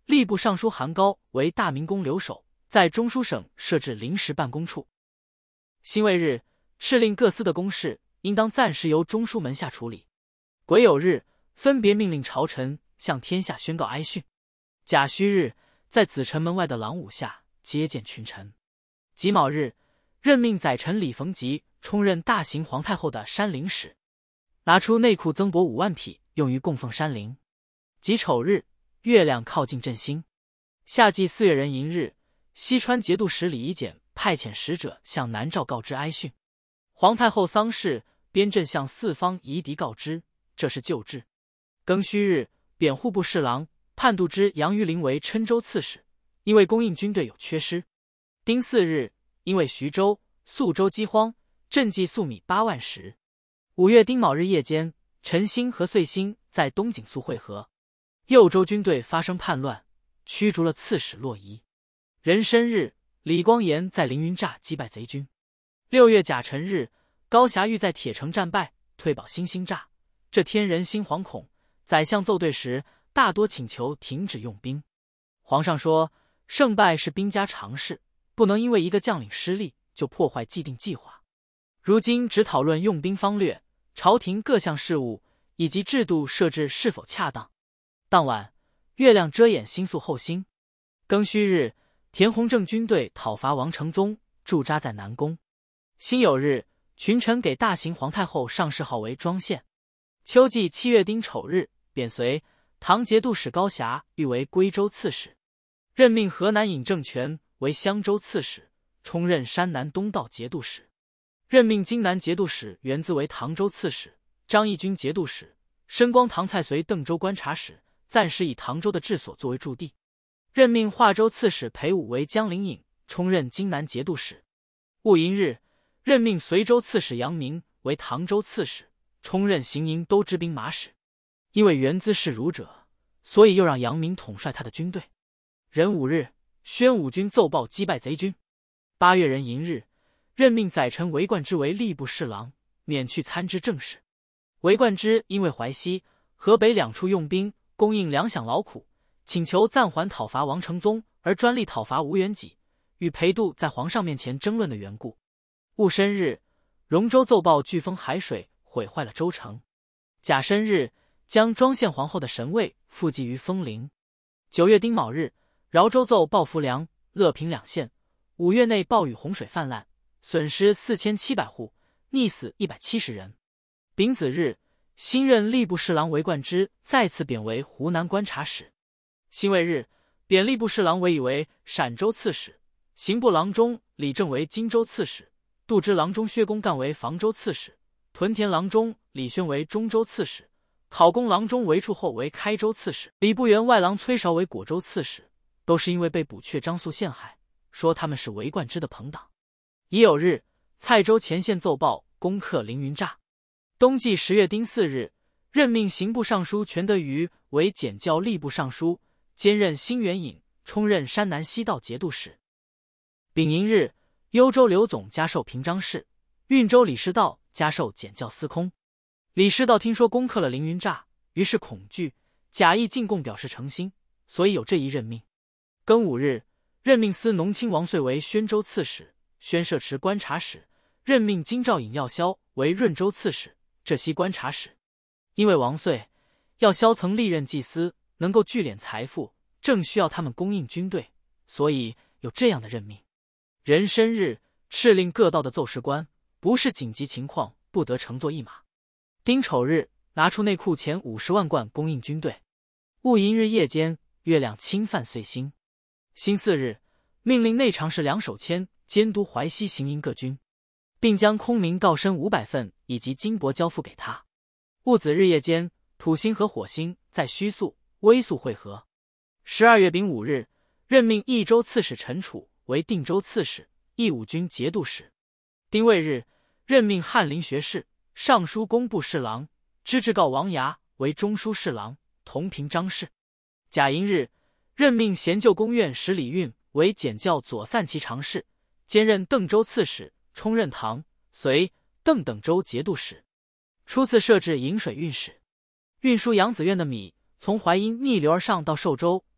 吏部尚书韩高为大明宫留守，在中书省设置临时办公处。辛未日，敕令各司的公事应当暂时由中书门下处理。癸酉日，分别命令朝臣向天下宣告哀训。甲戌日，在紫城门外的廊庑下接见群臣。己卯日，任命宰臣李逢吉充任大行皇太后的山陵使，拿出内库增帛五万匹，用于供奉山陵。己丑日，月亮靠近振兴。夏季四月壬寅日，西川节度使李夷简派遣使者向南诏告知哀训。皇太后丧事，边镇向四方夷狄告知，这是旧制。庚戌日，贬户部侍郎、判度之杨于林为郴州刺史，因为供应军队有缺失。丁巳日，因为徐州、宿州饥荒，赈济粟米八万石。五月丁卯日夜间，陈兴和遂兴在东景肃会合，右州军队发生叛乱，驱逐了刺史骆仪。壬申日，李光炎在凌云栅击败贼军。六月甲辰日，高霞玉在铁城战败，退保新兴栅。这天人心惶恐，宰相奏对时，大多请求停止用兵。皇上说，胜败是兵家常事，不能因为一个将领失利就破坏既定计划。如今只讨论用兵方略，朝廷各项事务以及制度设置是否恰当。当晚，月亮遮掩星宿后星。庚戌日，田弘正军队讨伐王承宗，驻扎在南宫。辛酉日，群臣给大行皇太后上谥号为庄宪。秋季七月丁丑日，贬随唐节度使高霞玉为归州刺史，任命河南尹正权为襄州刺史，充任山南东道节度使。任命荆南节度使元资为唐州刺史，张义军节度使，申光唐蔡随邓州观察使，暂时以唐州的治所作为驻地。任命华州刺史裴武为江陵尹，充任荆南节度使。戊寅日，任命随州刺史杨明为唐州刺史，充任行营都知兵马使。因为元资是儒者，所以又让杨明统帅他的军队。壬午日，宣武军奏报击败贼军。八月壬寅日，任命宰臣韦冠之为吏部侍郎，免去参知政事。韦冠之因为淮西、河北两处用兵供应粮饷劳苦，请求暂缓讨伐王承宗，而专力讨伐吴元济，与裴度在皇上面前争论的缘故。戊申日，荣州奏报飓风海水，毁坏了州城。甲申日，将庄宪皇后的神位附祭于丰陵。九月丁卯日，饶州奏报浮梁、乐平两县五月内暴雨洪水泛滥，损失四千七百户，溺死一百七十人。丙子日，新任吏部侍郎韦冠之再次贬为湖南观察使。辛未日，贬吏部侍郎韦以为陕州刺史，刑部郎中李正为荆州刺史，度支郎中薛公干为房州刺史，屯田郎中李宣为中州刺史，考功郎中韦处后为开州刺史，礼部员外郎崔韶为果州刺史，都是因为被捕却张肃陷害，说他们是韦冠之的朋党。乙酉日，蔡州前线奏报攻克凌云栅。冬季十月丁巳日，任命刑部尚书全德瑜为检校吏部尚书，兼任兴元尹，充任山南西道节度使。丙寅日，幽州刘总加授平章事，运州李师道加授检校司空。李师道听说攻克了凌云栅，于是恐惧，假意进贡表示诚心，所以有这一任命。庚午日，任命司农卿王遂为宣州刺史，宣摄持观察使，任命京兆尹药萧为润州刺史，浙西观察使。因为王遂、药萧曾历任祭司，能够聚敛财富，正需要他们供应军队，所以有这样的任命。壬申日，敕令各道的奏事官，不是紧急情况不得乘坐一马。丁丑日，拿出内库前五十万贯供应军队。戊寅日夜间，月亮侵犯岁星。辛巳日，命令内常侍梁守谦监督淮西行营各军，并将空明告申五百份以及金帛交付给他。戊子日夜间，土星和火星在虚宿、微宿会合。十二月丙午日，任命益州刺史陈楚为定州刺史、义武军节度使。丁未日，任命翰林学士、尚书工部侍郎知制告王牙为中书侍郎，同平章事。甲寅日，任命贤旧宫院使李运为检校左散骑常侍，兼任邓州刺史，充任唐、隋、邓等州节度使。初次设置引水运使，运输扬子院的米从淮阴逆流而上到寿州，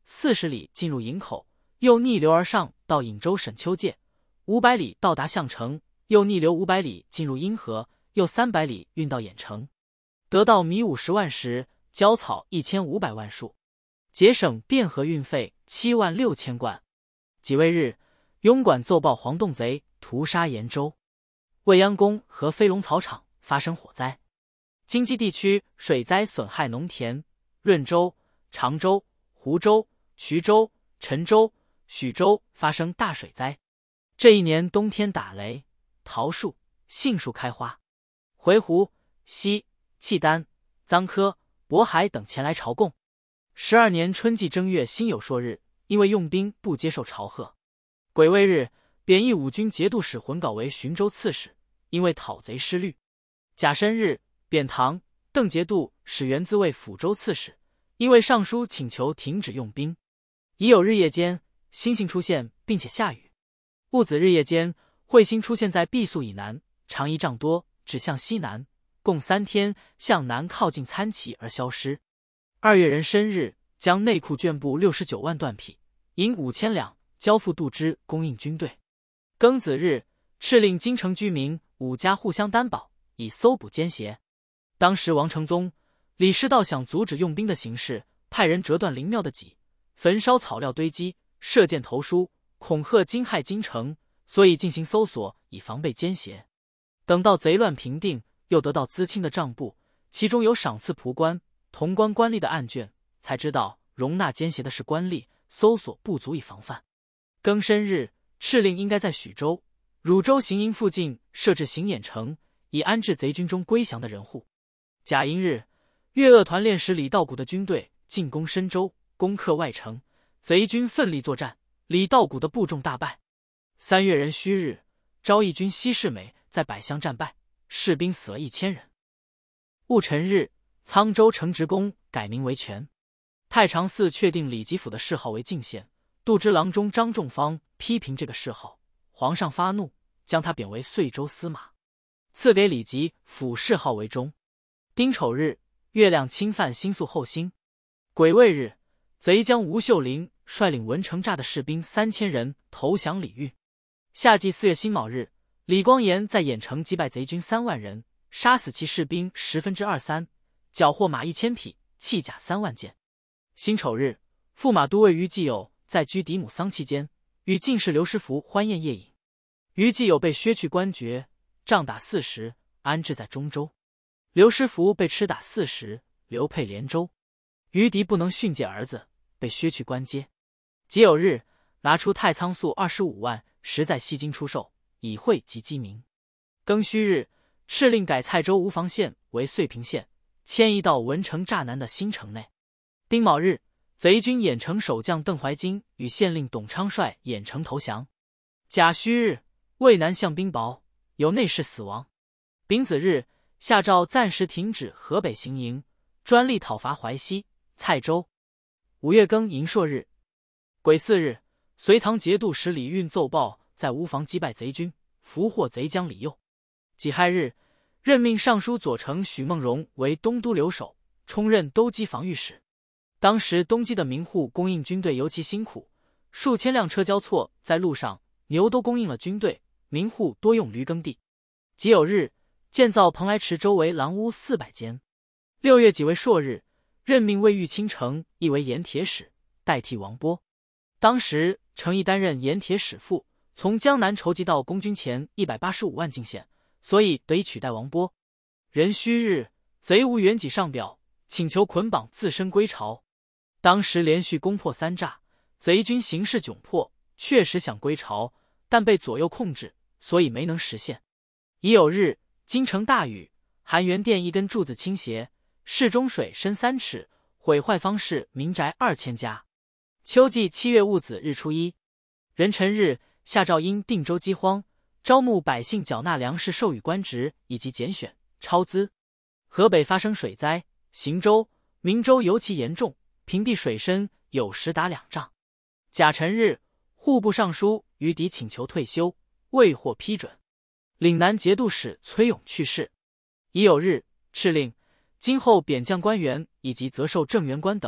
四十里进入营口，又逆流而上到颍州沈丘界，五百里到达项城，又逆流五百里进入阴河，又三百里运到兖城，得到米五十万石，椒草一千五百万束，节省汴河运费七万六千贯。己未日，庸管奏报黄洞贼屠杀延州。未央宫和飞龙草场发生火灾。京畿地区水灾损害农田，润州、常州、湖州、衢州、陈州、许州发生大水灾。这一年冬天打雷，桃树、杏树开花。回鹘、西、契丹、臧科、渤海等前来朝贡。十二年春季正月辛酉朔日，因为用兵不接受朝贺，癸未日，贬义武军节度使浑稿为寻州刺史，因为讨贼失律。甲申日，贬唐、邓节度使元资为抚州刺史，因为上书请求停止用兵。已有日夜间，星星出现，并且下雨。戊子日夜间，彗星出现在毕宿以南，长一丈多，指向西南，共三天向南靠近参旗而消失。二月壬申日，将内库绢布六十九万缎匹，银五千两，交付度支供应军队。庚子日，敕令京城居民五家互相担保，以搜捕奸邪。当时王承宗、李师道想阻止用兵的形势，派人折断灵庙的脊，焚烧草料堆积，射箭投书，恐吓惊骇京城，所以进行搜索，以防备奸邪。等到贼乱平定，又得到资清的账簿，其中有赏赐仆官、潼关官吏的案卷，才知道容纳奸邪的是官吏，搜索不足以防范。庚申日，敕令应该在许州、汝州行营附近设置行兖城，以安置贼军中归降的人户。甲寅日，岳鄂团练使李道古的军队进攻深州，攻克外城，贼军奋力作战，李道古的部众大败。三月壬戌日，昭义军西世美在百乡战败，士兵死了一千人。戊辰日，沧州城直宫改名为全。太常寺确定李吉甫的谥号为泾县，度支郎中张仲方批评这个谥号，皇上发怒，将他贬为遂州司马，赐给李吉甫谥号为忠。丁丑日，月亮侵犯新宿后兴。癸未日，贼将吴秀林率领文成栅的士兵三千人投降李煜。夏季四月辛卯日，李光炎在兖城击败贼军三万人，杀死其士兵十分之二三，缴获马一千匹，器甲三万件。辛丑日，驸马都尉于继友在居嫡母丧期间，与进士刘师福欢宴夜饮。于继友被削去官爵，杖打四十，安置在中州。刘师福被笞打四十，流配连州。于迪不能训诫儿子，被削去官阶。己酉日，拿出太仓粟二十五万，实在西京出售，以惠及饥民。庚戌日，敕令改蔡州吴房县为遂平县，迁移到文成栅南的新城内。丁卯日，贼军兖城守将邓怀金与县令董昌率兖城投降。甲戌日，渭南向兵薄，有内侍死亡。丙子日，下诏暂时停止河北行营，专力讨伐淮西、蔡州。五月庚寅朔日，癸巳日，隋唐节度使李运奏报在吴房击败贼军，俘获贼将李佑。己亥日，任命尚书左丞许孟荣为东都留守，充任都畿防御使。当时东畿的民户供应军队尤其辛苦，数千辆车交错在路上，牛都供应了军队，民户多用驴耕地。己酉日，建造蓬莱池周围廊屋四百间。六月己未朔日，任命魏玉清城亦为盐铁使，代替王波。当时程颐担任盐铁使副，从江南筹集到公军钱一百八十五万进献，所以得以取代王波。壬戌日，贼吴元济上表，请求捆绑自身归朝。当时连续攻破三栅，贼军形势窘迫，确实想归朝，但被左右控制，所以没能实现。已酉日，京城大雨，含元殿一根柱子倾斜，市中水深三尺，毁坏方士民宅二千家。秋季七月戊子日初一，壬辰日，下诏因定州饥荒，招募百姓缴纳粮食，授予官职以及拣选超资。河北发生水灾，邢州、明州尤其严重，平地水深有时达两丈。甲辰日，户部尚书于迪请求退休，未获批准。岭南节度使崔勇去世。已酉日，敕令今后贬降官员以及责授正员官等，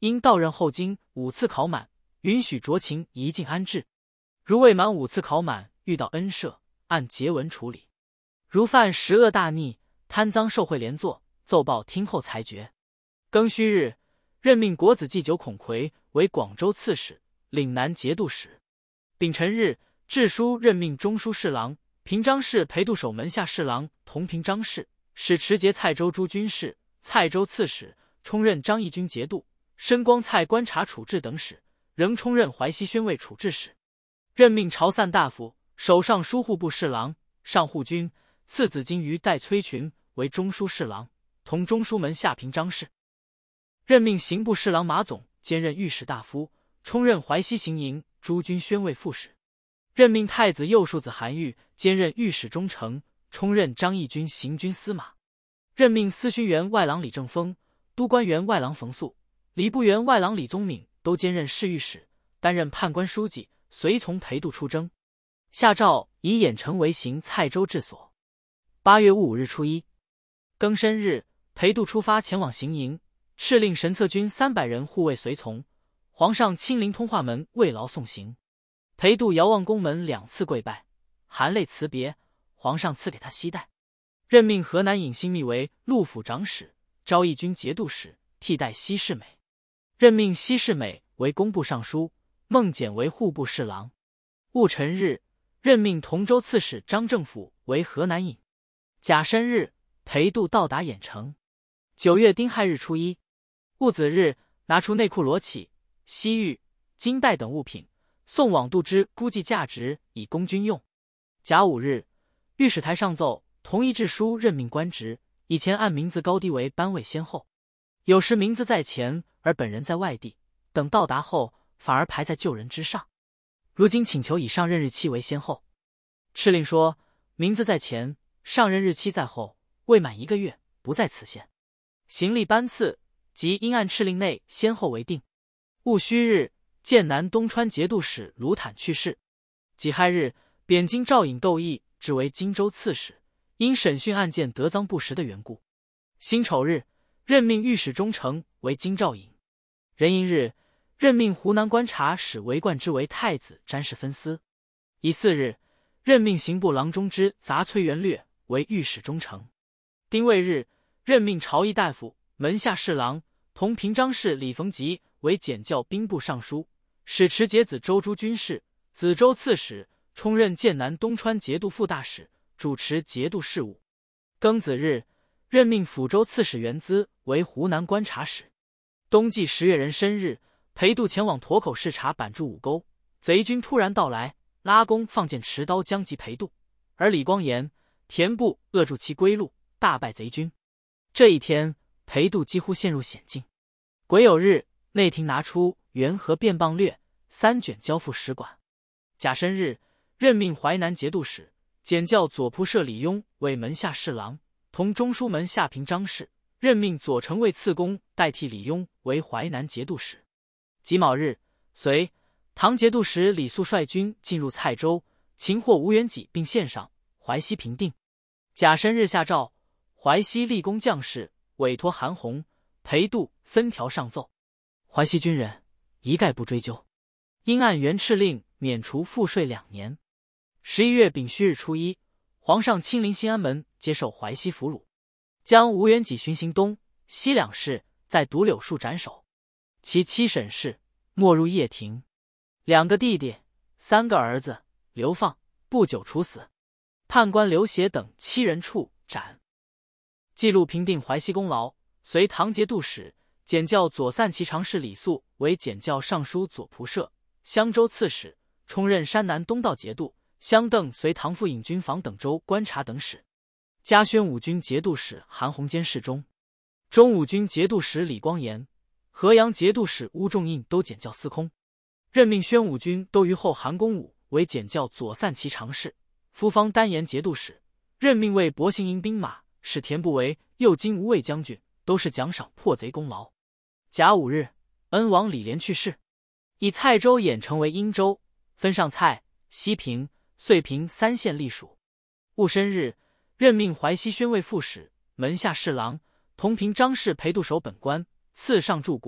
因到任后经五次考满，允许酌情一进安置。如未满五次考满，遇到恩赦，按节文处理。如犯十恶大逆，贪赃受贿连坐，奏报听候裁决。庚戌日，任命国子祭酒孔奎为广州刺史、岭南节度使。丙辰日，制书任命中书侍郎、平章事陪度守门下侍郎同平章事，使持节蔡州诸军事、蔡州刺史，充任张义军节度、申光蔡观察处置等使，仍充任淮西宣慰处置使。任命朝散大夫、守尚书户部侍郎、上护军、次子金鱼代崔群为中书侍郎，同中书门下平章事。任命刑部侍郎马总兼任御史大夫，充任淮西行营诸军宣慰副使。任命太子右庶子韩愈兼任御史中丞，充任张义军行军司马。任命司勋员外郎李正风、都官员外郎冯素、礼部员外郎李宗敏都兼任侍御史，担任判官书记，随从裴度出征。下诏以兖城为行蔡州治所。八月戊午日初一，庚申日，裴度出发前往行营，敕令神策军三百人护卫随从。皇上亲临通化门慰劳送行。裴度遥望宫门两次跪拜，含泪辞别，皇上赐给他西带。任命河南尹新密为陆府长史、昭义军节度使，替代西世美。任命西世美为工部尚书，孟简为户部侍郎。戊辰日，任命同州刺史张正甫为河南尹。甲申日，裴度到达兖城。九月丁亥日初一，戊子日，拿出内库罗绮、西玉、金带等物品，送往度之，估计价值以供军用。甲午日，御史台上奏同一制书任命官职，以前按名字高低为班位先后，有时名字在前而本人在外地，等到达后反而排在旧人之上。如今请求以上任日期为先后。敕令说，名字在前，上任日期在后，未满一个月，不在此限。行历班次即应按敕令内先后为定。戊戌日，剑南东川节度使卢坦去世。己亥日，贬京赵尹窦毅至为荆州刺史，因审讯案件得赃不实的缘故。辛丑日，任命御史中丞为京兆尹。壬寅日，任命湖南观察使韦冠之为太子詹事分司。乙巳日，任命刑部郎中之杂崔元略为御史中丞。丁未日，任命朝议大夫、门下侍郎同平章事李逢吉为检校兵部尚书，使持节子州诸军事、梓州刺史，充任剑南东川节度副大使，主持节度事务。庚子日，任命抚州刺史袁资为湖南观察使。冬季十月壬申日，裴度前往沱口视察板柱五沟，贼军突然到来，拉弓放箭持刀将击裴度，而李光炎、田部扼住其归路，大败贼军。这一天，裴度几乎陷入险境。癸酉日，内廷拿出《元和辩谤略》三卷交付使馆。甲申日，任命淮南节度使、检校左仆射李邕为门下侍郎，同中书门下平章事，任命左丞卫次公代替李邕为淮南节度使。己卯日，随唐节度使李肃率军进入蔡州，擒获吴元济并献上，淮西平定。甲申日下诏，淮西立功将士委托韩弘、裴度分条上奏，淮西军人一概不追究，应按原敕令免除赋税两年。十一月丙戌日初一，皇上亲临新安门接受淮西俘虏，将吴元济巡行东西两事在独柳树斩首。其七审事没入掖庭，两个弟弟、三个儿子流放，不久处死。判官刘协等七人处斩。记录平定淮西功劳，随唐节度使、检校左散骑常侍李肃为检校尚书左仆射、襄州刺史，充任山南东道节度，襄邓随唐副引军防等州观察等使。加宣武军节度使韩弘兼侍中，中武军节度使李光炎、河阳节度使乌仲印都检校司空。任命宣武军都虞候韩公武为检校左散骑常侍、夫方丹延节度使。任命为博行营兵马，使田部为右金吾卫将军，都是奖赏破贼功劳。甲午日，恩王李廉去世，以蔡州兖城为殷州，分上蔡、西平、遂平三县隶属。戊申日，任命淮西宣慰副使、门下侍郎同平章事裴度守本官，赐上柱国，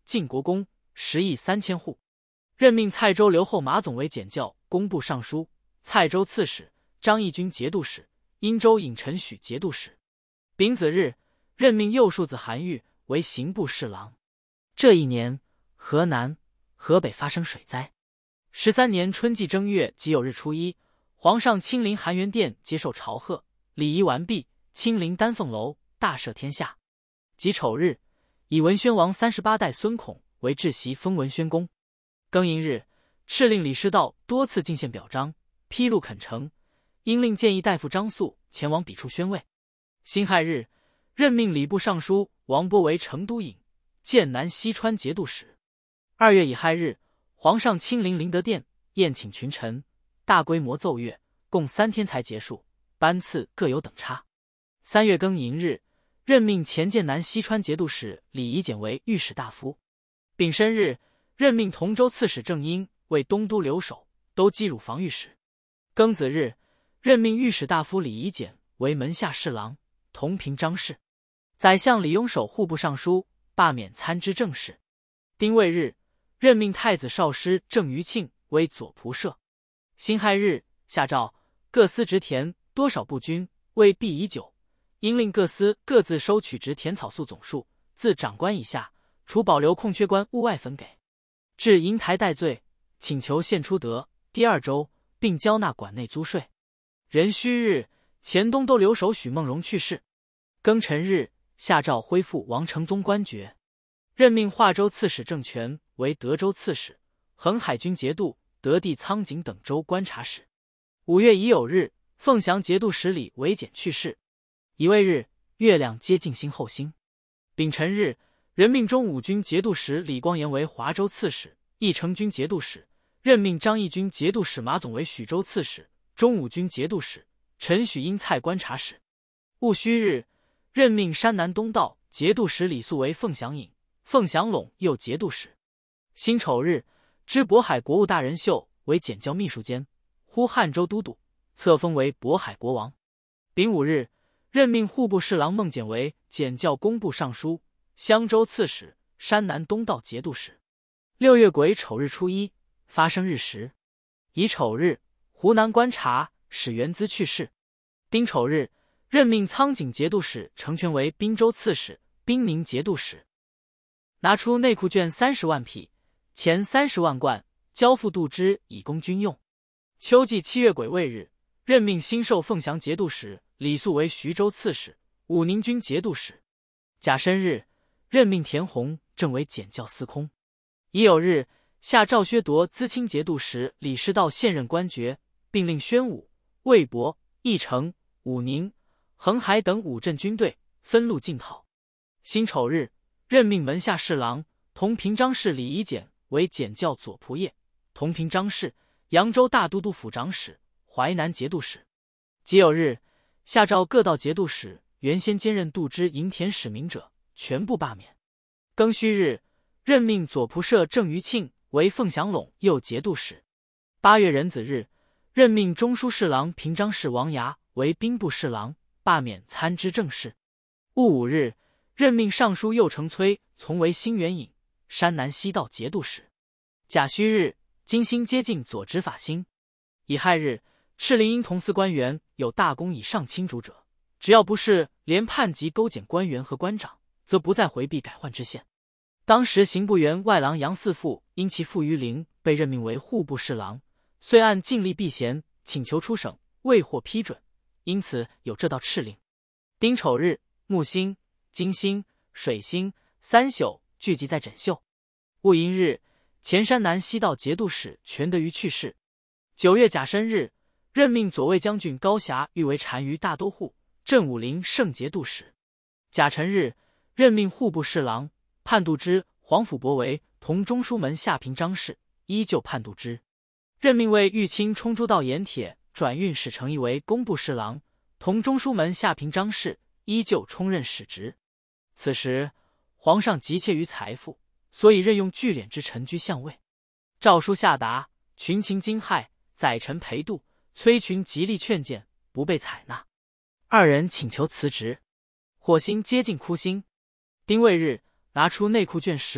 晋国公，十亿三千户。任命蔡州留后马总为检校、工部尚书，蔡州刺史，张义军节度使，殷州尹陈许节度使。丙子日，任命右庶子韩愈为刑部侍郎。这一年，河南、河北发生水灾。十三年春季正月己酉日初一，皇上亲临含元殿接受朝贺，礼仪完毕，亲临丹凤楼，大赦天下。己丑日，以文宣王三十八代孙孔为世袭，封文宣公。庚寅日，敕令李师道多次进献表彰，披露恳诚，因令谏议大夫张肃前往彼处宣慰。辛亥日，任命礼部尚书王波为成都尹、剑南西川节度使。二月乙亥日，皇上亲临灵德殿，宴请群臣，大规模奏乐，共三天才结束，班次各有等差。三月庚寅日，任命前剑南西川节度使李夷简为御史大夫。丙申日，任命同州刺史郑英为东都留守，都击乳防御使。庚子日，任命御史大夫李夷简为门下侍郎，同平章事。宰相李雍守户部尚书，罢免参知政事。丁未日，任命太子少师郑余庆为左仆射。辛亥日，下诏各司植田多少部均未毕已久，应令各司各自收取植田草粟总数，自长官以下，除保留空缺官务外分给。至银台代罪，请求献出得第二州，并交纳馆内租税。壬戌日，前东都留守许孟荣去世。庚辰日，下诏恢复王承宗官爵，任命华州刺史郑权为德州刺史、横海军节度、德地苍井等州观察使。五月乙酉日，凤翔节度使李维简去世。乙未日，月亮接近星后星。丙辰日，任命中武军节度使李光炎为华州刺史、义成军节度使，任命张义军节度使马总为许州刺史、中武军节度使，陈许因蔡观察使。戊戌日，任命山南东道节度使李肃为凤翔尹、凤翔陇右节度使。辛丑日，知渤海国务大人秀为检校秘书监，呼汉州都督，册封为渤海国王。丙午日，任命户部侍郎孟简为检校工部尚书、襄州刺史、山南东道节度使。六月癸丑日初一，发生日食。乙丑日，湖南观察使元资去世。丁丑日，任命苍井节度使成全为滨州刺史、滨宁节度使。拿出内库券三十万匹，钱三十万贯，交付度支以供军用。秋季七月癸未日，任命新授凤翔节度使李肃为徐州刺史、武宁军节度使。甲申日，任命田弘正为检校司空。乙酉日，下诏削夺资清节度使李师道现任官爵，并令宣武、魏博、义城、武宁、横海等五镇军队分路进讨。辛丑日，任命门下侍郎同平章事李夷简为检校左仆射、同平章事、扬州大都督府长史、淮南节度使。己酉日，下诏各道节度使原先兼任度支营田使名者全部罢免。庚戌日，任命左仆射郑余庆为凤翔陇右节度使。八月壬子日，任命中书侍郎平章事王牙为兵部侍郎，罢免参知政事。戊午日，任命尚书右丞崔从为兴元尹、山南西道节度使。甲戌日，金星接近左执法星。乙亥日，敕令因同司官员有大功以上亲主者，只要不是连判及勾检官员和官长，则不再回避改换知县。当时刑部员外郎杨四父因其父于陵被任命为户部侍郎，虽按尽力避嫌，请求出省，未获批准，因此有这道敕令。丁丑日，木星、金星、水星三宿聚集在枕秀。戊寅日，前山南西道节度使全德于去世。九月甲申日，任命左卫将军高霞誉为单于大都护、镇武陵圣节度使。甲辰日，任命户部侍郎判度之黄甫伯为同中书门下平章事，依旧判度之。任命为御卿冲珠道盐铁转运使程颐为工部侍郎，同中书门下平章事，依旧充任使职。此时皇上急切于财富，所以任用聚敛之臣居相位。诏书下达，群情惊骇，宰臣裴度、崔群极力劝谏，不被采纳。二人请求辞职。火星接近哭星。丁未日，拿出内库券十万，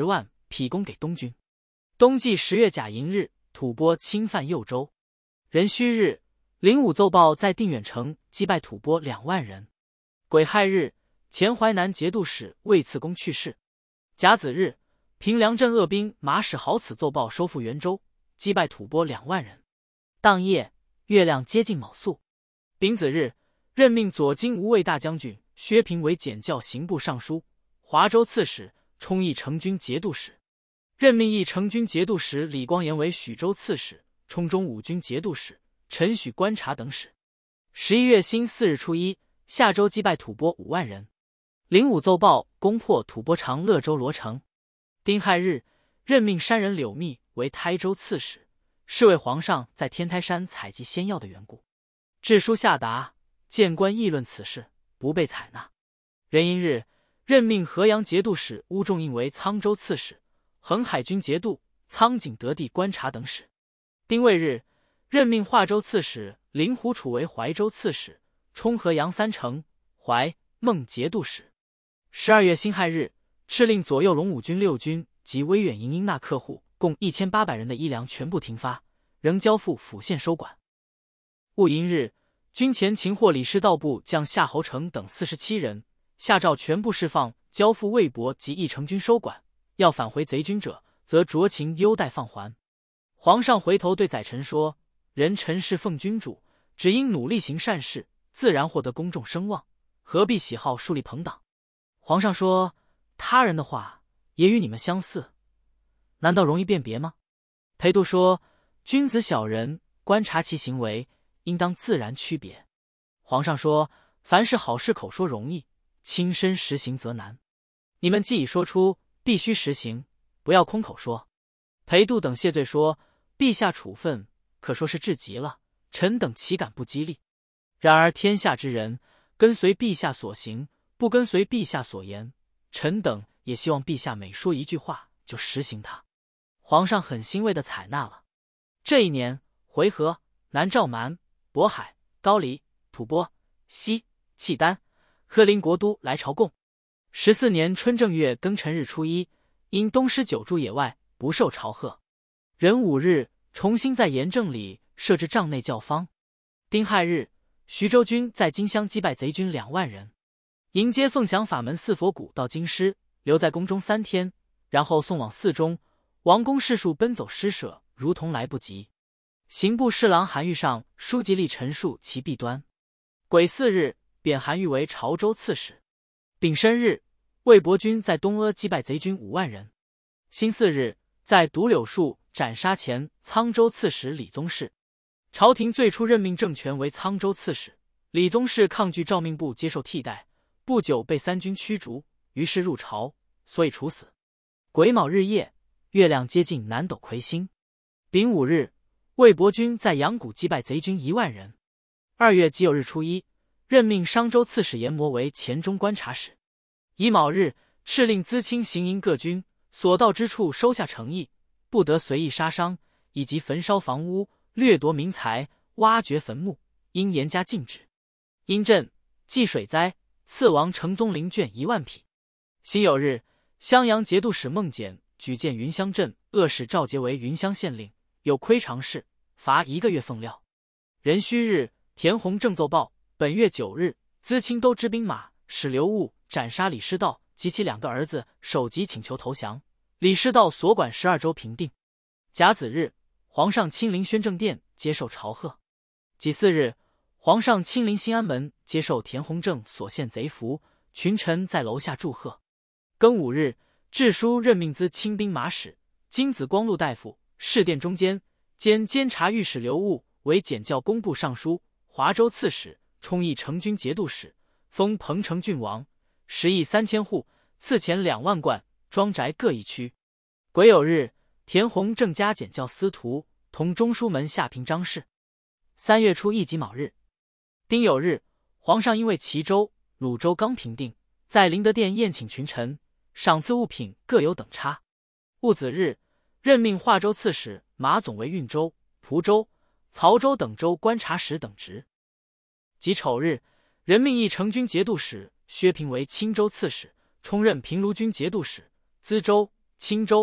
匹攻给东军。冬季十月甲寅日，吐蕃侵犯右州。壬戌日，灵武奏报在定远城击败吐蕃两万人。癸亥日，前淮南节度使魏次公去世。甲子日，平凉镇鄂兵马使好此奏报收复元州，击败吐蕃两万人。当夜，月亮接近卯宿。丙子日，任命左京无畏大将军薛平为检校刑部尚书、华州刺史，充议成军节度使。任命议成军节度使李光炎为许州刺史，充中武军节度使，陈许观察等使。十一月辛巳日初一，夏州击败吐蕃五万人。灵武奏报攻破吐蕃长乐州罗城。丁亥日，任命山人柳密为台州刺史，是为皇上在天台山采集仙药的缘故。致书下达，谏官议论此事，不被采纳。壬寅日，任命河阳节度使乌仲印为沧州刺史、恒海军节度、苍井德地观察等使。丁未日，任命华州刺史林虎楚为怀州刺史，充河阳三城、怀、孟节度使。十二月辛亥日，敕令左右龙武军六军及威远营英纳客户共一千八百人的衣粮全部停发，仍交付府县收管。戊寅日，军前擒获李师道部将夏侯成等四十七人，下诏全部释放，交付魏博及义成军收管。要返回贼军者，则酌情优待放还。皇上回头对宰臣说：“人臣侍奉君主，只应努力行善事，自然获得公众声望，何必喜好树立朋党？”皇上说：“他人的话也与你们相似，难道容易辨别吗？”裴度说：“君子小人，观察其行为，应当自然区别。”皇上说：“凡是好事口说容易，亲身实行则难。你们既已说出，必须实行，不要空口说。”裴度等谢罪说：“陛下处分可说是至极了，臣等岂敢不激励？然而天下之人，跟随陛下所行，不跟随陛下所言，臣等也希望陛下每说一句话就实行它。”皇上很欣慰地采纳了。这一年，回纥、南诏蛮、渤海、高丽、吐蕃、西、契丹、赫林国都来朝贡。十四年春正月庚辰日初一，因东施久住野外，不受朝贺。壬午日，重新在盐政里设置帐内教坊。丁亥日，徐州军在金乡击败贼军两万人。迎接凤翔法门四佛骨到京师，留在宫中三天，然后送往寺中。王公士庶奔走施舍，如同来不及。刑部侍郎韩愈上书籍吏陈述其弊端。癸巳日，贬韩愈为潮州刺史。丙申日，魏博军在东阿击败贼军五万人。辛巳日，在独柳树斩杀前沧州刺史李宗室。朝廷最初任命郑权为沧州刺史，李宗室抗拒诏命部接受替代，不久被三军驱逐，于是入朝，所以处死。癸卯日夜，月亮接近南斗魁星。丙午日，魏博军在阳谷击败贼军一万人。二月己酉日初一，任命商州刺史阎摩为黔中观察使。乙卯日，敕令资清行营各军，所到之处收下诚意，不得随意杀伤，以及焚烧房屋、掠夺民财、挖掘坟墓，应严加禁止。殷震，济水灾，赐王承宗陵卷一万匹。辛酉日，襄阳节度使孟简举荐云乡镇恶使赵杰为云乡县令，有窥常事，罚一个月俸料。壬戌日，田弘正奏报，本月九日，资清都知兵马使刘戊斩杀李师道及其两个儿子，首级请求投降。李师道所管十二州平定。甲子日，皇上亲临宣政殿接受朝贺。己巳日，皇上亲临新安门接受田弘正所献贼符，群臣在楼下祝贺。庚午日，致书任命资清兵马使金子光禄大夫、侍殿中监兼监察御史刘戊为检校工部尚书、华州刺史，充议成军节度使，封彭城郡王，食邑三千户，赐钱两万贯，庄宅各一区。癸酉日，田弘正加检校司徒，同中书门下平章事。三月初一己卯日，丁酉日，皇上因为齐州、鲁州刚平定，在灵德殿宴请群臣，赏赐物品各有等差。戊子日，任命华州刺史马总为运州、蒲州、曹州等州观察使等职。己丑日，任命义成军节度使薛平为青州刺史，充任平卢军节度使，资州、青州、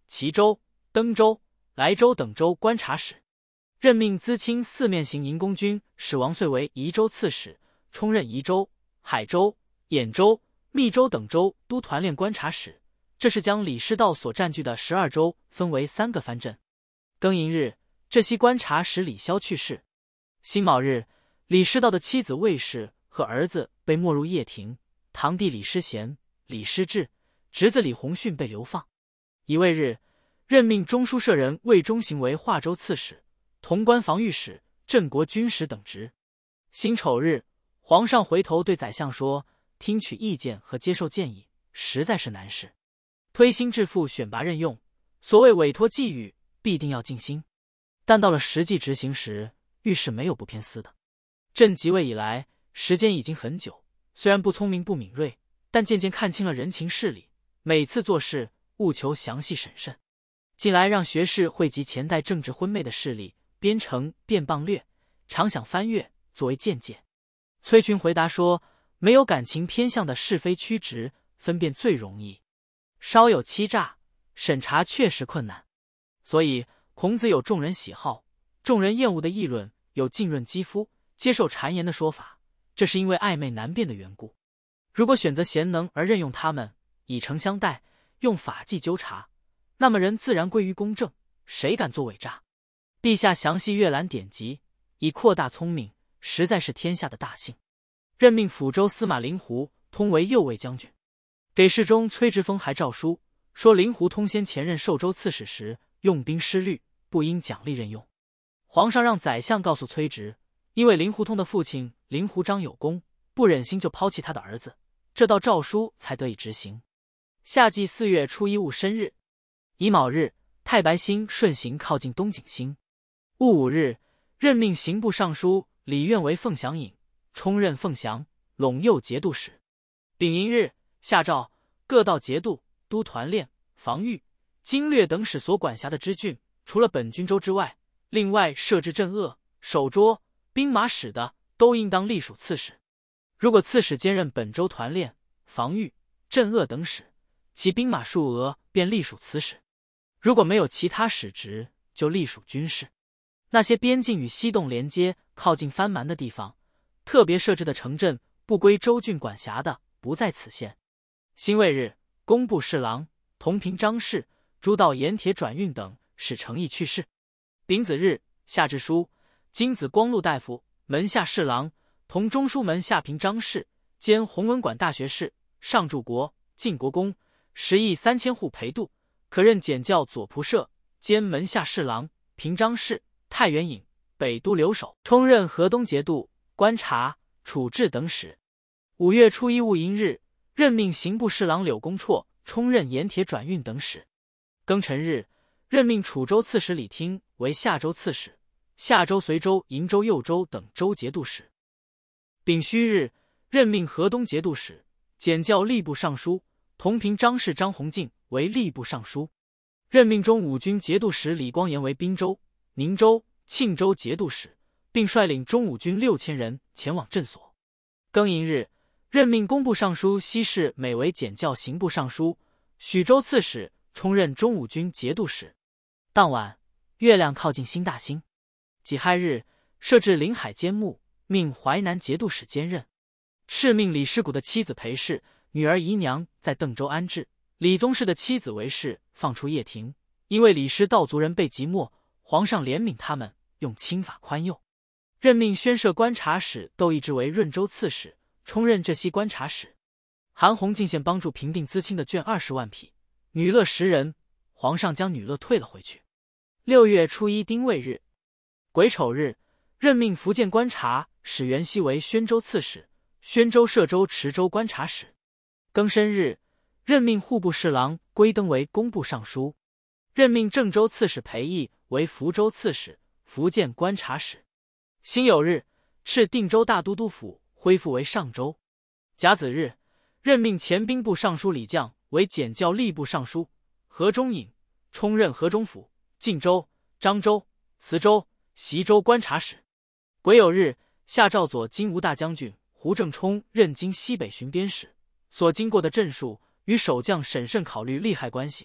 齐州、登州、莱州等州观察使。任命资清四面行营公军使王遂为宜州刺史，充任宜州、海州、兖州、密州等州都团练观察使。这是将李师道所占据的十二州分为三个藩镇。庚寅日，浙西观察使李萧去世。辛卯日，李师道的妻子魏氏和儿子被没入掖庭，堂弟李师贤、李师志、侄子李弘训被流放。乙未日，任命中书舍人魏忠行为华州刺史、潼关防御使、镇国军使等职。辛丑日，皇上回头对宰相说，听取意见和接受建议实在是难事，推心置腹选拔任用，所谓委托寄予必定要尽心，但到了实际执行时，遇事没有不偏私的。朕即位以来，时间已经很久，虽然不聪明不敏锐，但渐渐看清了人情事理，每次做事务求详细审慎。近来让学士汇集前代政治昏昧的事例，编成《辩谤略》，常想翻阅作为见解。崔群回答说，没有感情偏向的是非曲直，分辨最容易，稍有欺诈，审查确实困难。所以孔子有众人喜好、众人厌恶的议论，有浸润肌肤、接受谗言的说法，这是因为暧昧难辨的缘故。如果选择贤能而任用他们，以诚相待，用法纪纠察，那么人自然归于公正，谁敢做伪诈？陛下详细阅览典籍，以扩大聪明，实在是天下的大幸。任命抚州司马林狐通为右卫将军。给事中崔直封还诏书，说林狐通先前任寿州刺史时用兵失律，不应奖励任用。皇上让宰相告诉崔直，因为林狐通的父亲林狐章有功，不忍心就抛弃他的儿子，这道诏书才得以执行。夏季四月初一戊申日，乙卯日，太白星顺行靠近东景星。戊午日，任命刑部尚书李苑为凤翔尹，充任凤翔、陇右节度使。丙寅日，下诏各道节度、都团练、防御、经略等使所管辖的知郡，除了本郡州之外，另外设置镇扼、守捉、兵马使的，都应当隶属刺史。如果刺史兼任本州团练、防御、镇扼等使，其兵马数额便隶属此使。如果没有其他使职，就隶属军事。那些边境与西洞连接、靠近藩蛮的地方，特别设置的城镇不归州郡管辖的，不在此限。辛未日，工部侍郎、同平章事、诸道盐铁转运等使诚意去世。丙子日，下制书，金子光禄大夫、门下侍郎、同中书门下平章事兼弘文馆大学士、上柱国、晋国公，十亿三千户陪度，可任检校左仆射兼门下侍郎、平章事、太原尹、北都留守，充任河东节度、观察、处置等使。五月初一戊寅日，任命刑部侍郎柳公绰充任盐铁转运等使。庚辰日，任命楚州刺史李听为夏州刺史、夏州、随州、营州、右州等州节度使。丙戌日，任命河东节度使、检校吏部尚书、同平章事张弘进为吏部尚书。任命中武军节度使李光炎为滨州、宁州、庆州节度使，并率领中武军六千人前往镇所。庚寅日，任命工部尚书西市美为检校刑部尚书、许州刺史，充任中武军节度使。当晚，月亮靠近新大兴。己亥日，设置临海监牧，命淮南节度使兼任。敕命李师古的妻子裴氏、女儿姨娘在邓州安置。李宗室的妻子韦氏放出掖庭，因为李师道族人被即没，皇上怜悯他们，用轻法宽宥。任命宣摄观察使窦义之为润州刺史，充任浙西观察使。韩弘进献帮助平定资清的绢二十万匹，女乐十人，皇上将女乐退了回去。六月初一丁未日，癸丑日，任命福建观察使袁熙为宣州刺史、宣州、歙州、池州观察使。庚申日，任命户部侍郎归登为工部尚书。任命郑州刺史裴毅为福州刺史、福建观察使。辛酉日，敕定州大都督府恢复为上州。甲子日，任命前兵部尚书李绛为检校吏部尚书、河中尹，充任河中府、晋州、漳州、磁州、习州观察使。癸酉日，下诏左金吾大将军胡正冲任京西北巡边使，所经过的镇数与守将审慎考虑利害关系，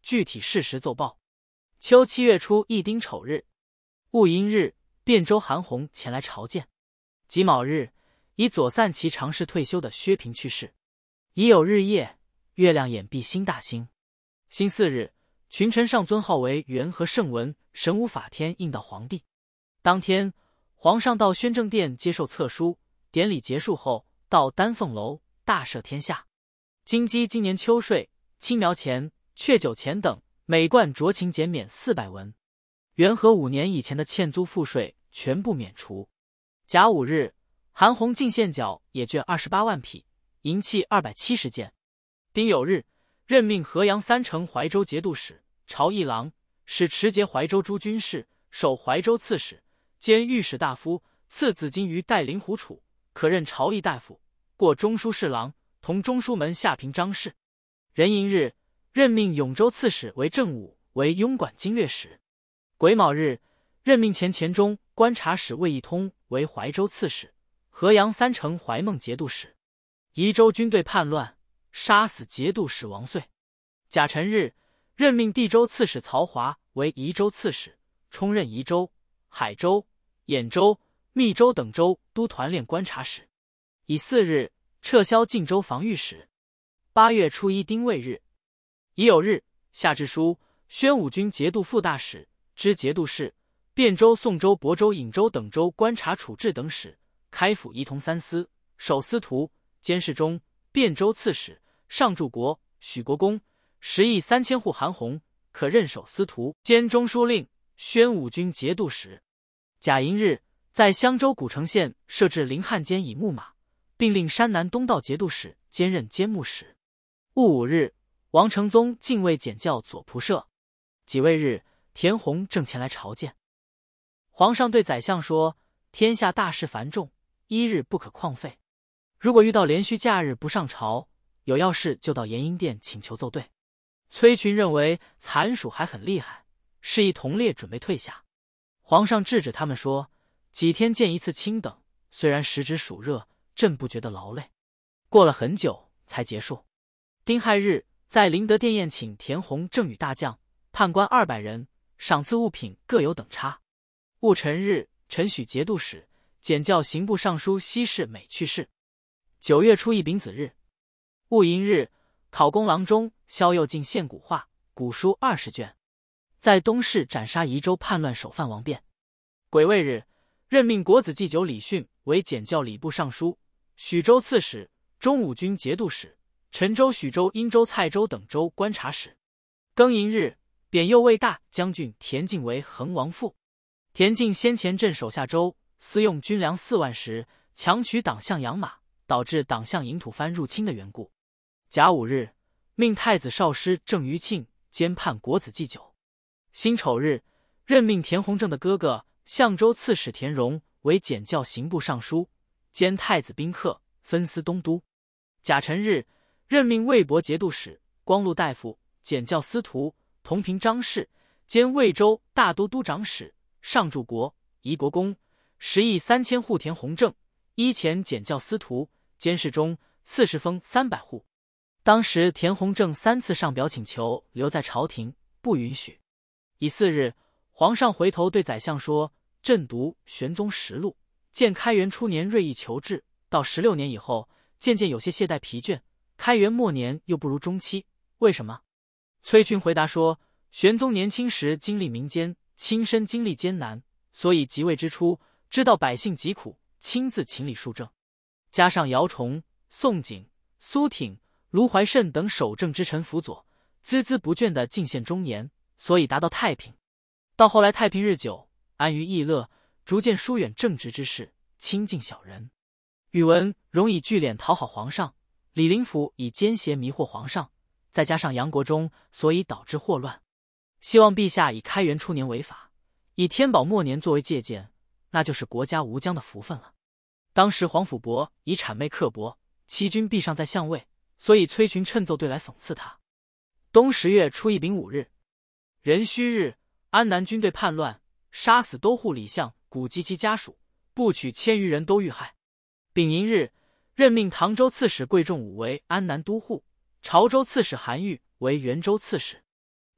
具体事实奏报。秋七月初一丁丑日，戊寅日，汴州韩弘前来朝见。己卯日，以左散骑常侍退休的薛平去世。已有日夜，月亮掩蔽新大兴。辛巳日，群臣上尊号为元和圣文，神武法天印到皇帝。当天，皇上到宣政殿接受册书，典礼结束后，到丹凤楼大赦天下。京畿今年秋税、青苗钱、却酒钱等每贯酌情减免四百文。元和五年以前的欠租赋税全部免除。甲午日，韩弘进献缴也卷二十八万匹，银器二百七十件。丁酉日，任命河阳三城怀州节度使、朝议郎，使持节怀州诸军事，守怀州刺史，兼御史大夫，赐紫金鱼带灵狐处，可任朝议大夫，过中书侍郎，同中书门下平章事。壬寅日，任命永州刺史为正武，为庸管经略使。癸卯日，任命前黔中观察使魏义通为怀州刺史，河阳三城怀孟节度使。宜州军队叛乱，杀死节度使王遂。甲辰日，任命地州刺史曹华为宜州刺史，充任宜州、海州、兖州、密州等州都团练观察使。乙巳日，撤销晋州防御使。八月初一丁未日，乙酉日，下制书，宣武军节度副大使、知节度使、汴州、宋州、亳州、颍州等州观察处置等使，开府仪同三司，守司徒、监视中、汴州刺史、上柱国、许国公，十亿三千户韩弘，可任守司徒、兼中书令、宣武军节度使。甲寅日，在襄州古城县设置临汉监以牧马，并令山南东道节度使兼任监牧使。戊午日，王承宗进位检校左仆射。己未日，田弘正前来朝见。皇上对宰相说：天下大事繁重，一日不可旷废。如果遇到连续假日不上朝，有要事就到延英殿请求奏对。崔群认为残属还很厉害，示意同列准备退下。皇上制止他们说：几天见一次卿等，虽然时值暑热，朕不觉得劳累。过了很久才结束。丁亥日，在灵德殿宴请田弘正与大将、判官二百人，赏赐物品各有等差。戊辰日，陈许节度使、检校刑部尚书西市美去世。九月初一丙子日，戊寅日，考功郎中萧右进献古画、古书二十卷，在东市斩杀宜州叛乱首犯王辩。癸未日，任命国子祭酒李训为检校礼部尚书、许州刺史、中武军节度使、陈州、许州、殷州、蔡州等州观察使。庚寅日，贬右卫大将军田径为恒王父。田径先前镇手下州，私用军粮四万石，强取党项养马，导致党项营土藩入侵的缘故。甲午日，命太子少师郑余庆兼判国子祭酒。辛丑日，任命田弘正的哥哥相州刺史田荣为检校刑部尚书，兼太子宾客，分司东都。甲辰日，任命魏博节度使、光禄大夫、检校司徒、同平章事，兼魏州大都督长史，上柱国、宜国公，十亿三千户田弘正，依前检校司徒、监视中、刺史封三百户。当时田弘正三次上表请求留在朝廷，不允许。乙巳日，皇上回头对宰相说：朕读玄宗实录，见开元初年锐意求治，到十六年以后，渐渐有些懈怠疲倦，开元末年又不如中期，为什么？崔群回答说：玄宗年轻时经历民间，亲身经历艰难，所以即位之初，知道百姓疾苦，亲自请理庶政。加上姚崇、宋璟、苏挺、卢怀慎等守正之臣辅佐，孜孜不倦地进献忠言，所以达到太平。到后来太平日久，安于逸乐，逐渐疏远正直之事，亲近小人。宇文容以聚敛讨好皇上，李林甫以奸邪迷惑皇上，再加上杨国忠，所以导致祸乱。希望陛下以开元初年为法，以天宝末年作为借鉴，那就是国家无疆的福分了。当时皇甫伯以谄媚刻薄，欺君必上在相位，所以崔群趁奏对来讽刺他。冬十月初一丙午日，壬戌日，安南军队叛乱，杀死都护李相古及其家属，部取千余人都遇害。丙寅日，任命唐州刺史桂仲武为安南都护，潮州刺史韩愈为元州刺史。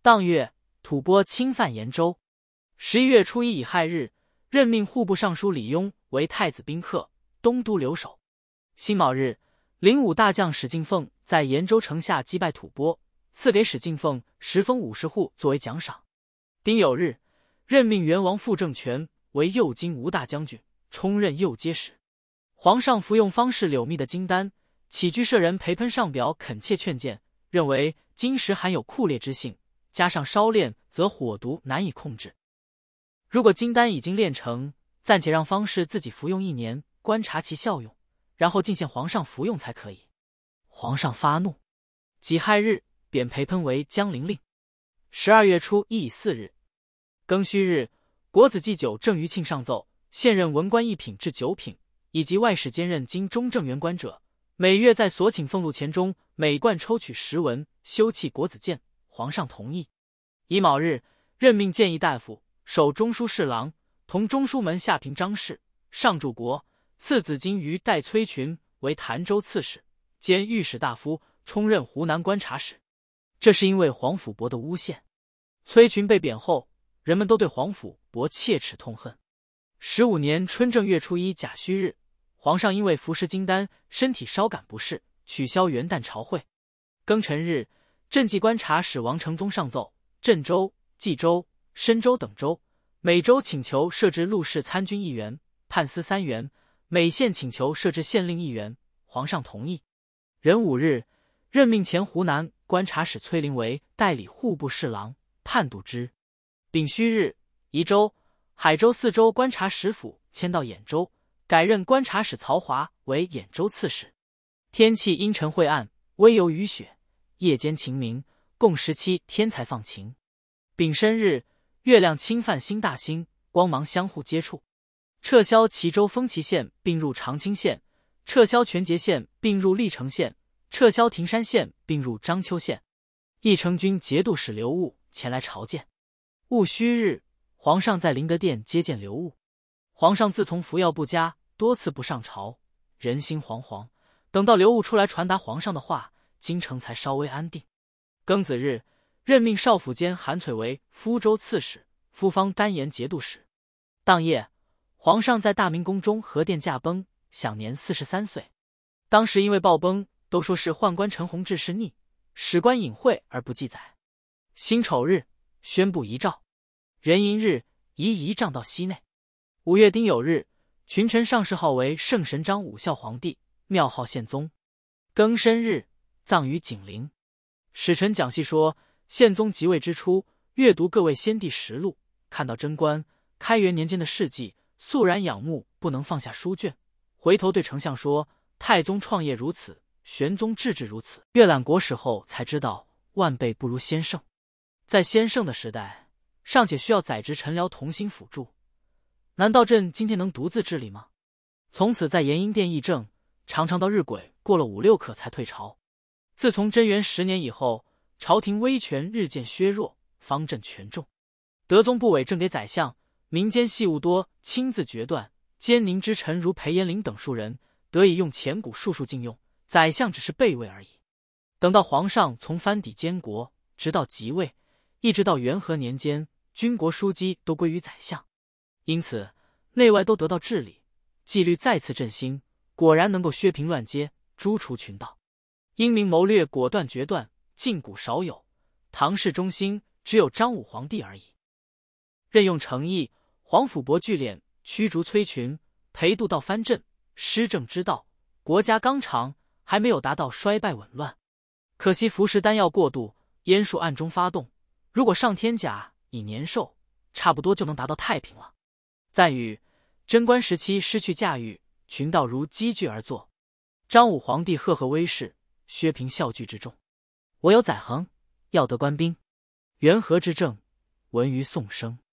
当月，吐蕃侵犯延州。十一月初一乙亥日，任命户部尚书李邕为太子宾客、东都留守。辛卯日，灵武大将史进凤在延州城下击败吐蕃，赐给史进凤十封五十户作为奖赏。丁酉日，任命元王傅政权为右京吴大将军，充任右阶使。皇上服用方士柳密的金丹，起居舍人裴喷上表恳切劝谏，认为金石含有酷烈之性，加上烧炼则火毒难以控制。如果金丹已经炼成，暂且让方士自己服用一年，观察其效用，然后进献皇上服用才可以。皇上发怒，己亥日贬裴喷为江陵令。十二月初一乙巳日，庚戌日，国子祭酒郑余庆上奏，现任文官一品至九品，以及外史兼任经中正员官者，每月在所请俸禄钱中每贯抽取十文，修葺国子监。皇上同意。乙卯日，任命谏议大夫、守中书侍郎，同中书门下平章事，上柱国，赐紫金于戴崔群为潭州刺史，兼御史大夫，充任湖南观察使。这是因为黄甫伯的诬陷。崔群被贬后，人们都对黄甫伯切齿痛恨。十五年春正月初一甲戌日，皇上因为服食金丹，身体稍感不适，取消元旦朝会。庚辰日，镇济观察使王承宗上奏，镇州、冀州、深州等州，每州请求设置陆氏参军一员，判司三员；每县请求设置县令一员。皇上同意。壬午日，任命前湖南观察使崔林为代理户部侍郎，判度之。丙戌日，宜州、海州四州观察使府迁到兖州，改任观察使曹华为兖州刺史。天气阴沉晦暗，微有雨雪，夜间晴明，共十七天才放晴。丙申日，月亮侵犯新大星，光芒相互接触。撤销齐州丰崎县并入长清县，撤销全节县并入历城县，撤销庭山县并入章丘县。义成军节度使刘戊前来朝见。戊戌日，皇上在灵德殿接见刘戊。皇上自从服药不佳，多次不上朝，人心惶惶。等到刘戊出来传达皇上的话，京城才稍微安定。庚子日，任命少府监韩璀为福州刺史、夫方丹延节度使。当夜，皇上在大明宫中和殿驾崩，享年四十三岁。当时因为暴崩，都说是宦官陈弘治失逆，史官隐晦而不记载。辛丑日，宣布遗诏。壬寅日，移仪仗到西内。五月丁酉日，群臣上谥号为圣神章武孝皇帝，庙号宪宗。庚申日，葬于景陵。使臣蒋系说，宪宗即位之初，阅读各位先帝实录，看到贞观、开元年间的事迹，肃然仰慕，不能放下书卷。回头对丞相说，太宗创业如此，玄宗治治如此，阅览国史后才知道万倍不如先圣。在先圣的时代，尚且需要宰执臣僚同心辅助，难道朕今天能独自治理吗？从此在延英殿议政，常常到日晷过了五六刻才退朝。自从贞元十年以后，朝廷威权日渐削弱，方阵权重。德宗不委正给宰相，民间细务多亲自决断，奸佞之臣如裴延龄等数人，得以用钱谷术数禁用，宰相只是备位而已。等到皇上从藩邸监国，直到即位，一直到元和年间，军国枢机都归于宰相，因此内外都得到治理，纪律再次振兴，果然能够削平乱阶，诛除群盗。英明谋略果断决断，禁锢少有，唐氏中兴只有张武皇帝而已。任用诚意，黄甫伯聚敛，驱逐崔群，裴度到藩镇，施政之道，国家纲常，还没有达到衰败紊乱。可惜服食丹药过度，燕术暗中发动，如果上天甲以年寿，差不多就能达到太平了。赞语：贞观时期失去驾驭，群盗如积聚而作。张武皇帝赫赫威势，削平校具之众。我有载衡，要得官兵。元和之政，闻于宋生。